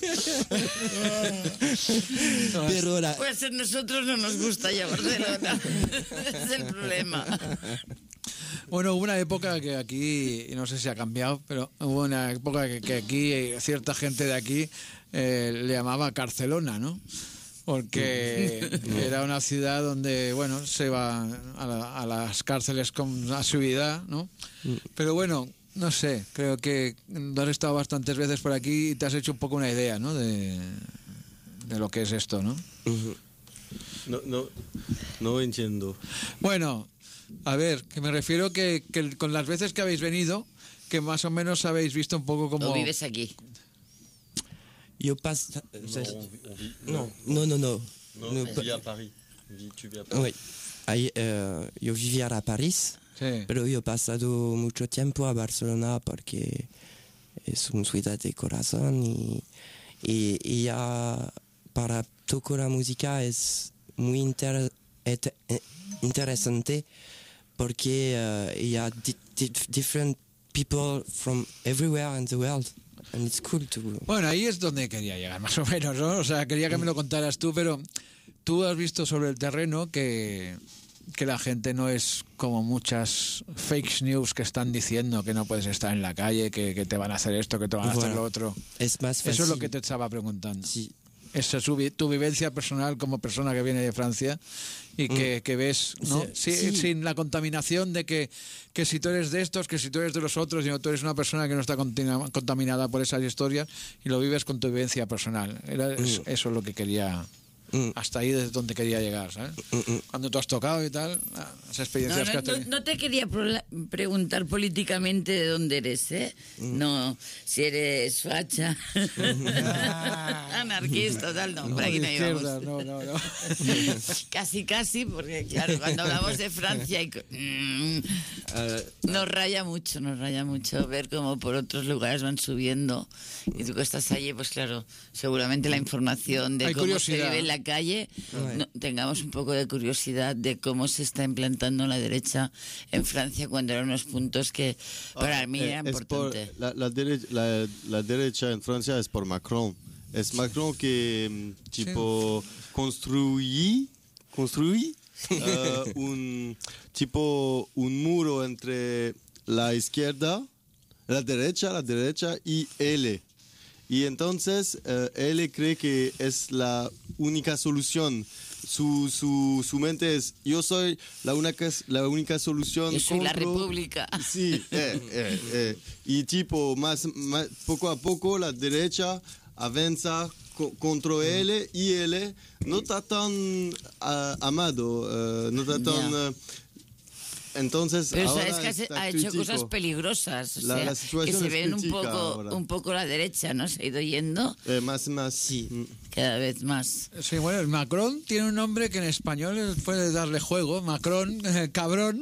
pero la- Pues a nosotros no nos gusta ya Barcelona. Es el problema. Bueno, hubo una época que aquí, y no sé si ha cambiado, pero hubo una época que, que aquí eh, cierta gente de aquí eh, le llamaba Carcelona, ¿no? Porque era una ciudad donde, bueno, se va a, la- a las cárceles con asiduidad, ¿no? Pero bueno, no sé, creo que has estado bastantes veces por aquí y te has hecho un poco una idea, ¿no? De, de lo que es esto, ¿no? No, no, no entiendo. Bueno, a ver, que me refiero que, que con las veces que habéis venido, que más o menos habéis visto un poco como... ¿O vives aquí? yo paso. on vit- No, no, no, no. No, No, on pa- vit à Paris. Vi- Tu vis à Paris. Oui. Ahí, eh, yo vivía a París, Sí. pero yo he pasado mucho tiempo a Barcelona porque es una ciudad de corazón y, y, y ya para tocar la música es muy inter- et- eh, interesante porque eh, il y a di- di- different people from everywhere in the world and it's cool to... Bueno, ahí es donde quería llegar, más o menos, ¿no? O sea, quería que me lo contaras tú, pero tú has visto sobre el terreno que, que la gente no es como muchas fake news que están diciendo que no puedes estar en la calle, que, que te van a hacer esto, que te van a hacer Voilà. lo otro. Es más fácil. Eso es lo que te estaba preguntando. Sí. Esa es su vi- tu vivencia personal como persona que viene de Francia y que, que ves, ¿no? Sí, Sí, sí. sin la contaminación de que, que si tú eres de estos, que si tú eres de los otros, y no, tú eres una persona que no está contina- contaminada por esas historias y lo vives con tu vivencia personal. Era, es- eso es lo que quería Mm. hasta ahí es donde quería llegar, ¿sabes? Mm, mm. Cuando tú has tocado y tal, ah, esas No, experiencias que no, has tenido. no- no te quería pro- preguntar políticamente de dónde eres, ¿eh? No, si eres facha, anarquista, tal, no, por aquí no Izquierda, íbamos. no, no, no. Casi, casi, porque claro, cuando hablamos de Francia y co- mm, Eh, nos raya mucho, nos raya mucho ver cómo por otros lugares van subiendo y tú que estás allí, pues claro, seguramente la información de Hay cómo se curiosidad. vive en la calle, no- tengamos un poco de curiosidad de cómo se está implantando la derecha en Francia cuando eran unos puntos que para mí Eh, eran es por- importantes. la, la, derecha, la, la derecha en Francia es por Macron. Es Macron que mm, tipo construí, construí eh, un tipo un muro entre la izquierda, la derecha, la derecha y él. Y entonces eh, él cree que es la única solución. Su, su, su mente es, yo soy la única, la única solución. Yo soy la contra- república. Sí, eh, eh, eh. Y tipo, más, más, poco a poco la derecha avanza co- contra él y él no está tan ah, amado, eh, no está tan... Ya. eh, entonces, Pero ahora sabes que has- está ha hecho crítico. cosas peligrosas, o La- sea, la que situación se es ven un crítica poco, ahora. un poco la derecha, ¿no? Se ha ido yendo Eh, más, más, Sí. mm. cada vez más. Sí, bueno, el Macron tiene un nombre que en español puede darle juego. Macron, eh, cabrón.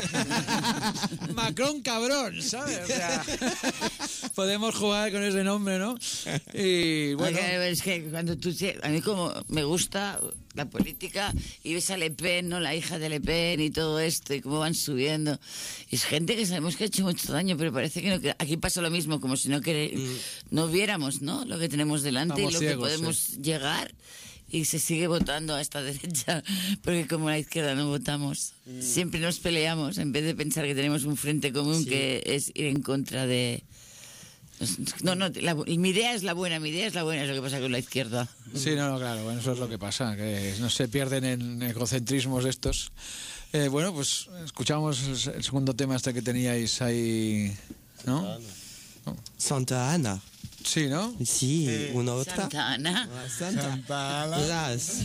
Macron, cabrón, ¿sabes? O sea, podemos jugar con ese nombre, ¿no? Y bueno, Porque es que cuando tú... A mí como me gusta la política y ves a Le Pen, ¿no? La hija de Le Pen y todo esto y cómo van subiendo. Es gente que sabemos que ha hecho mucho daño, pero parece que, no, que aquí pasa lo mismo, como si no, quere- no viéramos, ¿no? Lo que tenemos delante Estamos y lo ciegos, que podemos llegar. Y se sigue votando a esta derecha, porque como la izquierda no votamos, siempre nos peleamos en vez de pensar que tenemos un frente común que es ir en contra de... No, no, la- mi idea es la buena, mi idea es la buena, es lo que pasa con la izquierda. sí, no, no, claro, bueno, eso es lo que pasa, que no se pierden en egocentrismos estos. Eh, bueno, pues escuchamos el, el segundo tema este que teníais ahí, ¿no? Santa Ana. Sí, ¿no? Sí, una otra. Santa Ana. Ah, Santa. Santa Ana. Verás.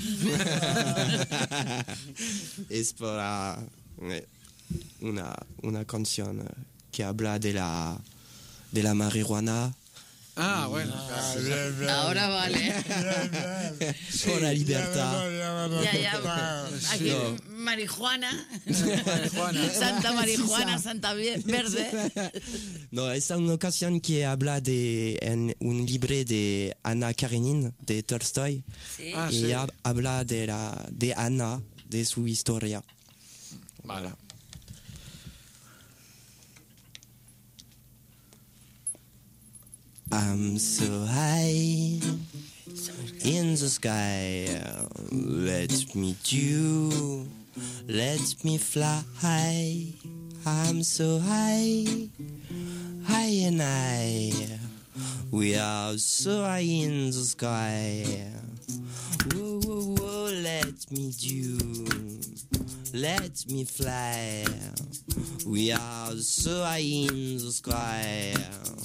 Es para eh, una, una canción eh, que habla de la, de la marihuana. Ah, bueno. Ahora vale. Por la libertad. Ya, ya. Aquí, No. marihuana. Marihuana. Santa marihuana, Santa vie- verde. No, es una canción que habla de en un libro de Anna Karenina, de Tolstoy. Sí. Ah, y sí. ella habla de, la, de Anna, de su historia. Vale. I'm so high in the sky. Let me do, let me fly. I'm so high, high and high. We are so high in the sky. Whoa, whoa, whoa, let me do, let me fly. We are so high in the sky.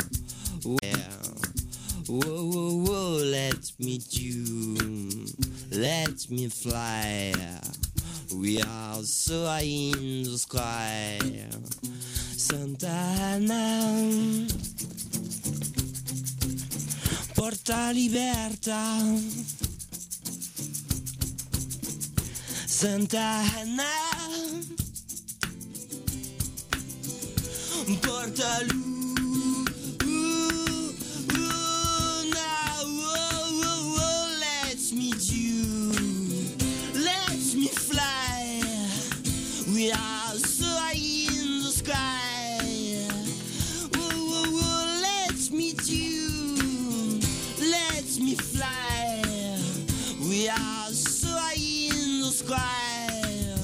Whoa, whoa, whoa, let me do, let me fly. We are so high in the sky. Santa Ana, porta libertà. Santa Ana, porta luce. We are so high in the sky. Whoa, whoa, whoa, let me do, let me fly. We are so high in the sky.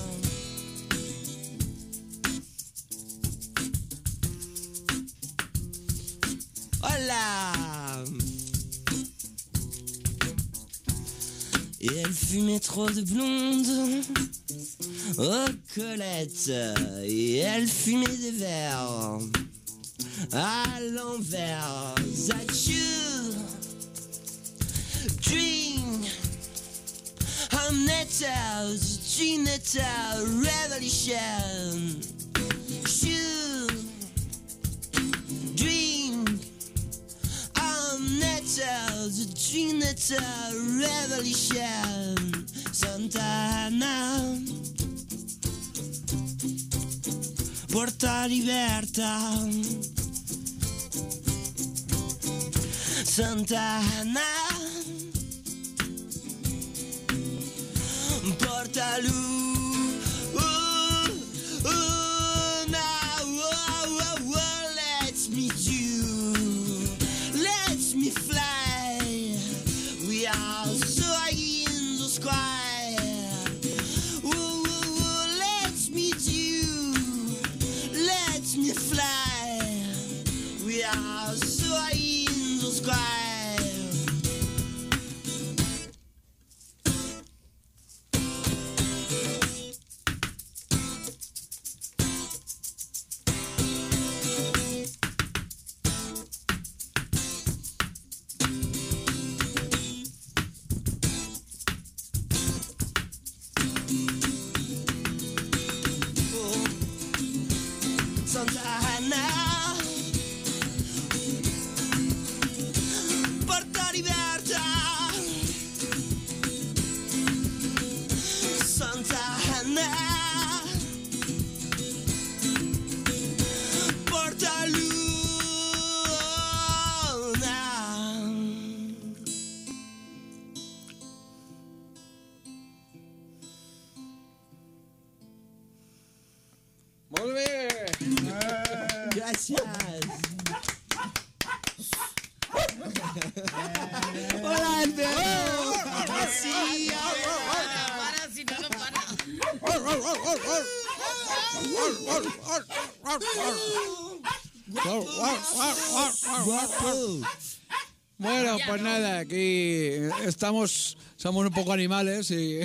Hola. Et elle fumait trop de blondes. Oh Colette, et elle fumait des verres à l'envers. That you drink Omnetta, Ginetta, Revolution. Shoot, dream. Omnetta, Ginetta, Revolution. Santa Ana. Porta libertà. Santa Ana. Porta lui, oh, oh, now, oh, oh, oh, let me do, let me fly. We are soaring in the sky. Oh, oh, oh, let me do, let me fly. We are soaring in the sky. Santa Ana, porta libertà. Santa Ana, porta luna. Molt bé! Gracias. Hola, Alberto. Sí, Para, si no, no para. Bueno, pues nada, aquí estamos, somos un poco animales y,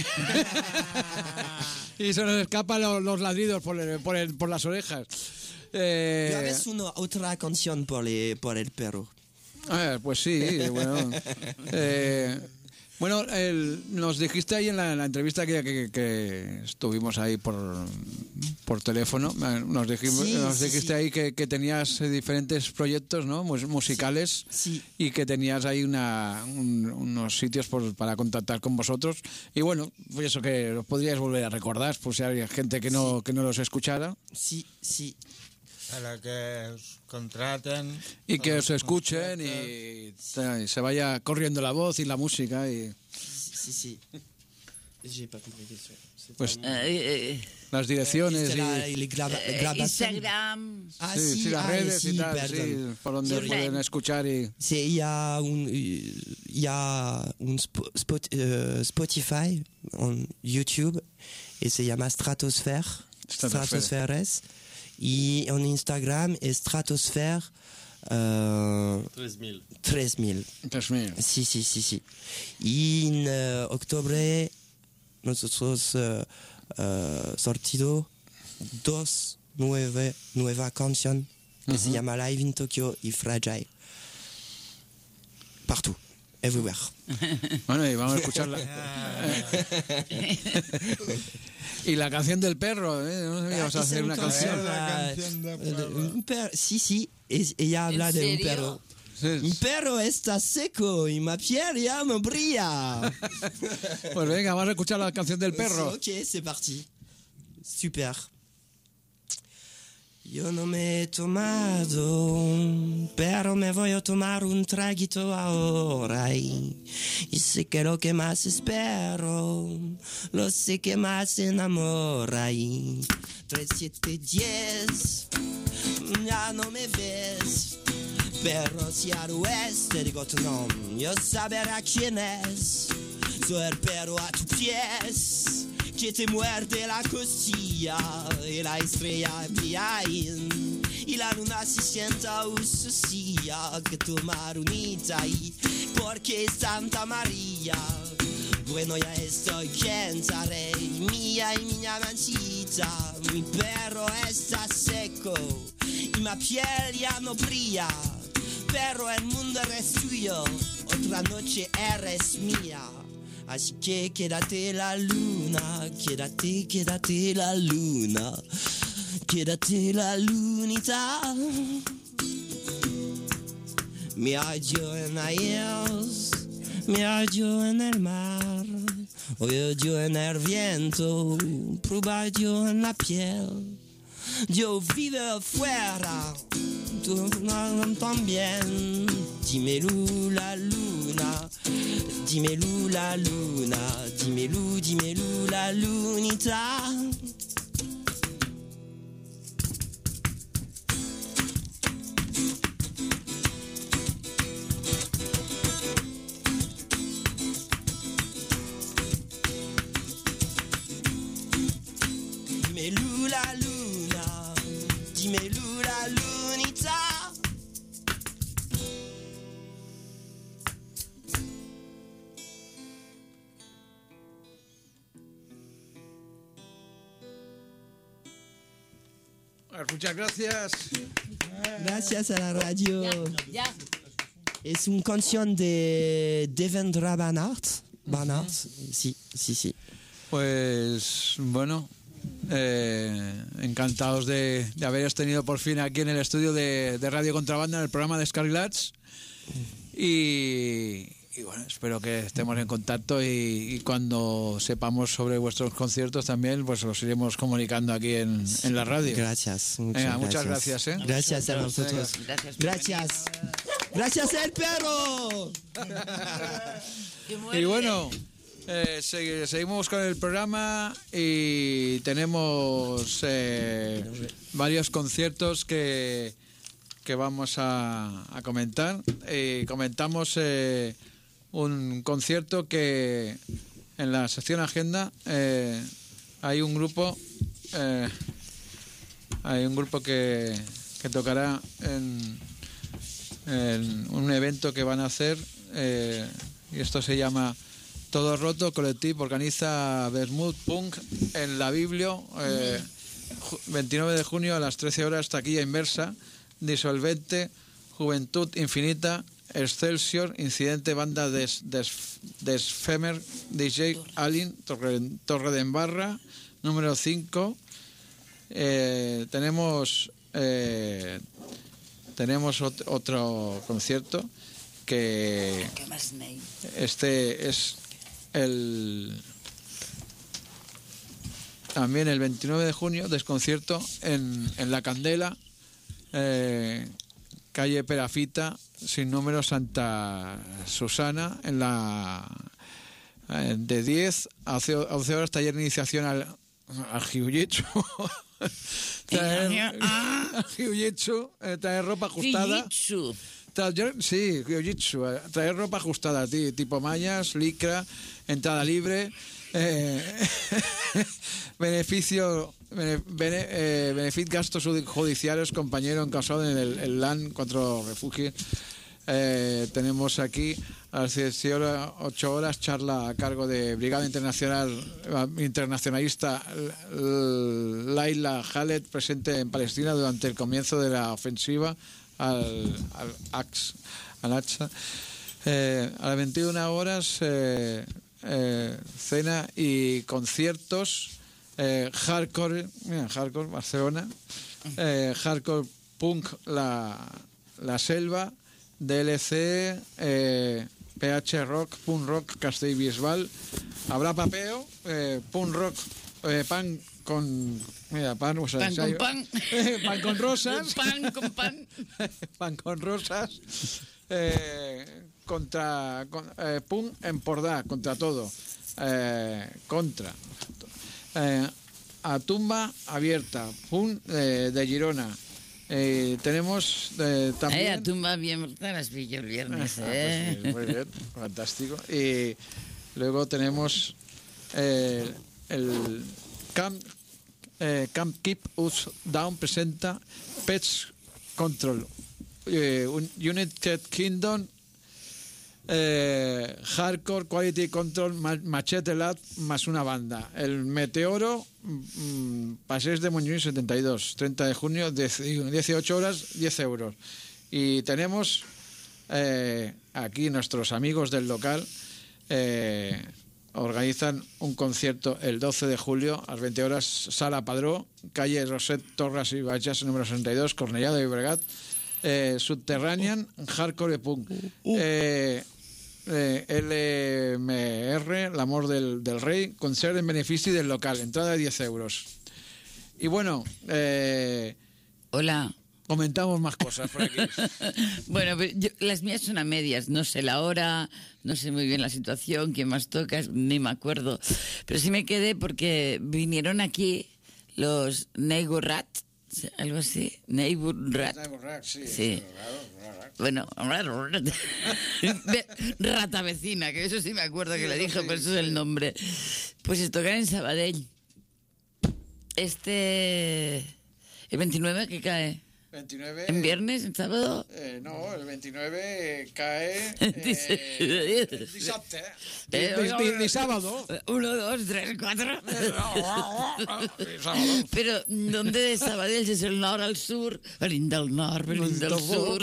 y se nos escapan los, los ladridos por, el- por, el- por las orejas. Eh, ¿Sabes una otra canción por, le- por el perro? a ver, pues sí, bueno. Eh, bueno, el- nos dijiste ahí en la, en la entrevista que, que- que estuvimos ahí por, por teléfono, eh, nos, dijimos, Sí, nos sí, dijiste sí. ahí que, que tenías eh, diferentes proyectos, ¿no? Mus- musicales Sí. y que tenías ahí una, un- unos sitios por- para contactar con vosotros. Y bueno, pues eso que los podríais volver a recordar, por si hay gente que no, que no los escuchara. Sí, sí. Para que os contraten. Y que para os escuchen y, y se vaya corriendo la voz y la música y Sí, sí. J'ai pas compris la question. C'est pues pas- Eh, eh, las direcciones C'était la- y les grava- eh, grabations. Instagram. Ah, sí, sí, sí, las ah, redes sí, y tal, perdón. sí, por donde Sí, pueden sí. escuchar y C'est- Il y a un, il y a un spo- spot- euh, Spotify, en YouTube, et se llama Stratosphere. Stratosphere. Stratosphères. Et en Instagram, es Stratosphère euh, tres mil. tres mil. pues mira, Sí, sí, sí, sí. Y en eh, octubre nosotros eh, eh, sortido dos nueve, nueva canción que se llama Live in Tokyo y Fragile. Partout, everywhere. bueno, y vamos a escucharla. Y la canción del perro, ¿eh? No sé si vas a Ah, hacer es una un canción. La Ah, canción de eh, perro. un per- sí, sí, es- ella habla ¿En de un serio? perro. Sí. Mi perro está seco y mi piel ya me brilla. Pues venga, vamos a escuchar la canción del perro. Ok, c'est parti. Super. Yo no me he tomado, pero me voy a tomar un traguito ahora. Y, y sé que lo que más espero, lo sé que más enamora. Y tres, siete, diez, ya no me ves. Pero si al oeste digo tu nombre, yo sabré quién es. Soy el perro a tus pies, que te muerde la costilla y la estrella brilla y la luna se sienta en su silla que tu marunita y porque es Santa María. Bueno, ya estoy cantaré, mía y mi manchita, mi perro está seco y mi piel ya no brilla, pero el mundo es tuyo, otra noche eres mía. Así que quédate la luna, quédate, quédate la luna, quédate la lunita. Mira yo en la ellos, mira yo en el mar, oye yo en el viento, prueba yo en la piel. Yo vivo afuera, tú también. Dímelo la luna, dímelo la luna, dímelo, dímelo la lunita. Dímelo la luna, dímelo la lunita. Muchas gracias. Gracias a la radio. Ya. Es una canción de Devendra Banhart. Banhart, sí, sí, sí. Pues bueno, eh, encantados de, de haberos tenido por fin aquí en el estudio de, de Radio Contrabanda, en el programa de Scarlats. Y, y bueno, espero que estemos en contacto y, y cuando sepamos sobre vuestros conciertos también, pues los iremos comunicando aquí en, en la radio. Gracias. Muchas Venga, muchas gracias. gracias, ¿eh? Gracias a vosotros. Gracias. por Gracias. Gracias el perro. venir. Que muerde. Y bueno, eh, segui- seguimos con el programa y tenemos eh, varios conciertos que, que vamos a, a comentar. Eh, comentamos eh, un concierto que en la sección agenda eh, hay un grupo eh, hay un grupo que, que tocará en, en un evento que van a hacer eh, y esto se llama Todo Roto. Colectivo organiza Bermud Punk en la Biblio, eh, ju- veintinueve de junio a las trece horas, taquilla inversa. Disolvente, Juventud Infinita, Excelsior, Incidente, Banda des, des, Desfemer, D J Alin, Torre, Torre de Embarra, número cinco. Eh, tenemos eh, tenemos ot- otro concierto que ¿Qué más, Ney? este es el también el veintinueve de junio, desconcierto en, en La Candela, eh, calle Perafita, sin número, Santa Susana, en la eh, de diez a once horas, taller de iniciación al, al jiu-jitsu. traer, al jiu-jitsu, eh, traer ropa ajustada. Jiu-jitsu. Traer- sí, jiu-jitsu, eh, traer ropa ajustada, ti- tipo mallas, licra, entrada libre, eh, beneficio, bene, bene- eh, benefit gastos judiciales, compañero encausado en el, el LAN, cuatro refugios. Eh, tenemos aquí a las dieciocho horas charla a cargo de Brigada Internacional Internacionalista L- Laila Khaled, presente en Palestina durante el comienzo de la ofensiva al, al Aqsa, al Aqsa. Eh, a las veintiuna horas eh, eh, cena y conciertos, eh, hardcore, mira, hardcore Barcelona, eh, hardcore punk la, la Selva, D L C, eh, P H Rock, Punk Rock Castellbisbal. Habrá papeo, eh, Punk Rock, eh, pan con. Mira, pan, o sea, Pan con ensayo. pan. Pan con rosas. Pan con pan. Pan con rosas. Eh, contra. Con, eh, Punk Empordà, contra todo. Eh, contra. Eh, a tumba abierta. Punk eh, de Girona. Eh, tenemos eh, también. Eh, a tumba bien, te las pillo el viernes, Ah, ¿eh? pues sí, muy bien, fantástico. Y luego tenemos eh, el Camp, eh, Camp Keep Us Down presenta Pets Control, eh, un- United Kingdom, eh, Hardcore Quality Control, ma- Machete Lab más una banda. El Meteoro, mm, Paseos de Montjuïc setenta y dos, treinta de junio, dieciocho horas, diez euros. Y tenemos eh, aquí nuestros amigos del local, eh, organizan un concierto el doce de julio a las veinte horas, Sala Padró, calle Roset Torras y Baixas, número sesenta y dos, Cornellà de Llobregat, eh, Subterranean Hardcore Punk. Eh, eh, L M R, L'amor del, del rei, concert en benefici del local, entrada de diez euros. Y bueno, eh, Hola. comentamos más cosas por aquí. Bueno, pero yo- las mías son a medias. No sé la hora, no sé muy bien la situación, quién más toca, ni me acuerdo. Pero sí me quedé porque vinieron aquí los Neighbor Rat, algo así. Neighbor Rat. Sí. Bueno, rata vecina, que eso sí me acuerdo que le dijo, pero eso es el nombre. Pues es tocar en Sabadell. Este... ¿El veintinueve qué cae? veintinueve. ¿En viernes? ¿En sábado? Eh, no, el veintinueve cae Dice- eh, dissabte, Eh, eh, di- di- di sábado. Uno, dos, tres, cuatro. Sábado. Pero, ¿dónde de Sabadell? Si es el nord al sur, el del nord, el del sur.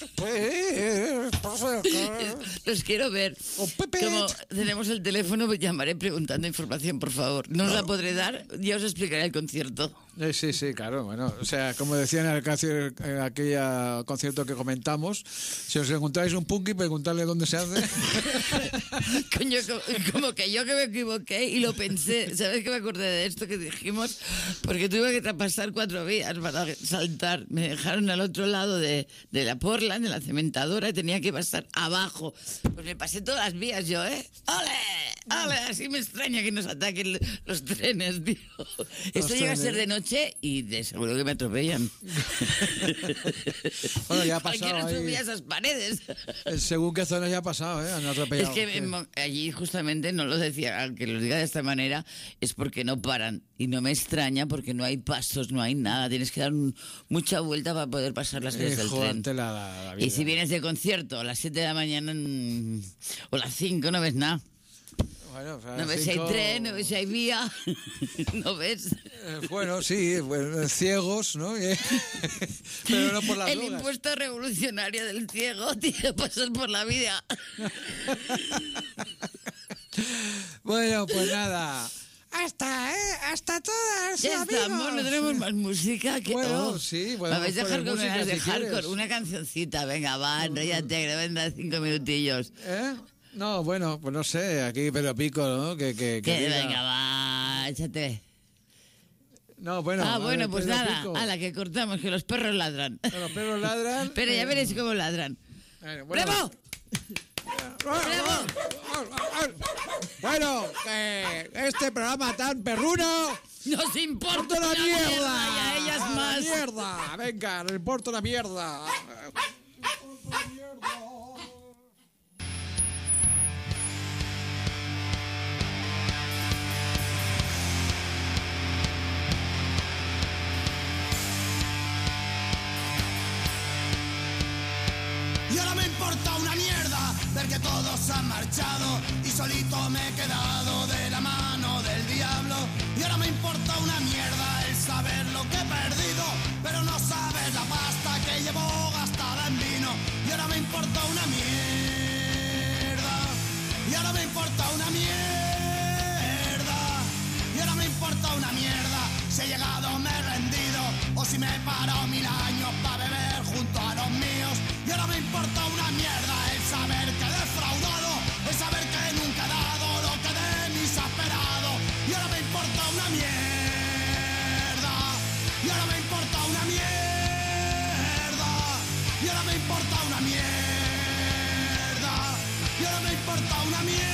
Los quiero ver. Oh, Pepe. Como tenemos el teléfono, pues llamaré preguntando información, por favor. No os la podré dar, ya os explicaré el concierto. Eh, sí, sí, claro. Bueno, o sea, como decía en el cancio- en aquella concierto que comentamos, si os encontráis un punky, preguntarle dónde se hace. Coño, como, como que yo que me equivoqué y lo pensé. ¿Sabes que me acordé de esto que dijimos? Porque tuve que pasar cuatro vías para saltar. Me dejaron al otro lado de, de la Portland, de la cementadora, y tenía que pasar abajo. Pues me pasé todas las vías yo, ¿eh? ¡Ole! ¡Ole! Así me extraña que nos ataquen los trenes, tío. Esto llega a ser de noche y de seguro que me atropellan. Bueno, ya ha Cualquiera pasado ahí. subía esas paredes. Eh, Según qué zona ya ha pasado, ¿eh? Han atropellado. Es que Sí. en Mo- allí justamente no lo decía, al que lo diga de esta manera es porque no paran. Y no me extraña porque no hay pasos, no hay nada. Tienes que dar un- mucha vuelta para poder pasar las vías Eh, del tren. joderte la, la- la vida. Y si vienes de concierto a las siete de la mañana mm, o las cinco no ves nada. Bueno, o sea, No ves si hay cinco- tren, no ves si hay vía. No ves. Eh, Bueno, sí, bueno, ciegos, ¿no? Pero no por las El drogas. impuesto revolucionario del ciego tiene que pasar por la vida. Bueno, pues nada. Hasta, ¿eh? Hasta todas, Ya amigos. estamos, no tenemos más música. Que, Bueno, oh, sí, me podemos vais a dejar poner con música ganas de si hardcore. quieres. Una cancioncita, venga, va, enróllate, que vendrá cinco minutillos. ¿Eh? No, bueno, pues no sé, aquí pero pico, ¿no? Que, que, que Que diga. venga, va, échate. No, bueno. ah, a bueno, ver, pues Pedro nada, Pico. a la que cortamos, que los perros ladran. Los perros ladran. Pero ya eh, veréis cómo ladran. bueno, bueno. ¡Bravo! Bueno, que este programa tan perruno. ¡Nos importa ¡Importa la una mierda! Y a ellas ¡A la más. mierda! Venga, no importa la mierda. Y ahora me importa una mierda ver que todos han marchado y solito me he quedado de la mano del diablo. Y ahora me importa una mierda el saber lo que he perdido, pero no sabes la pasta que llevo gastada en vino. Y ahora me importa una mierda. Y ahora me importa una mierda. Y ahora me importa una mierda si he llegado, me he rendido, o si me he parado mil años para beber junto a los míos. Y ahora me importa una mierda el saber que he defraudado, el saber que nunca he dado lo que de mí se ha esperado. Y ahora me importa una mierda. Y ahora me importa una mierda. Y ahora me importa una mierda. Y ahora me importa una mierda.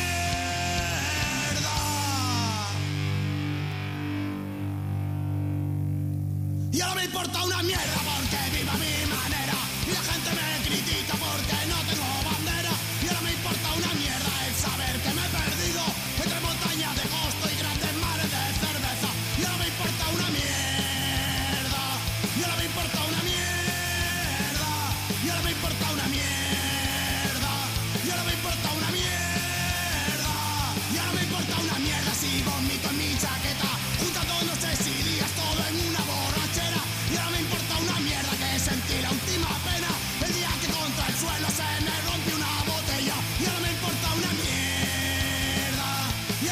Y ahora me importa una mierda porque vivo a mi manera y la gente me critica porque no tengo bandera. Y ahora me importa una mierda el saber que me he perdido entre montañas de costo y grandes mares de cerveza. Y ahora me importa una mierda. Y ahora me importa una mierda. Y ahora me importa una mierda. Y ahora me importa una mierda. Y ahora me importa una mierda si vomito en mi chaqueta juntando noches y días todo en una borrachera. Y ahora me importa una mierda que sentí la última pena el día que contra el suelo se me rompió una botella. Y ahora me importa una mierda. Y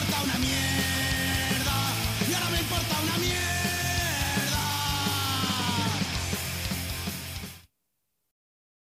importa una mierda, y ahora me importa una mierda.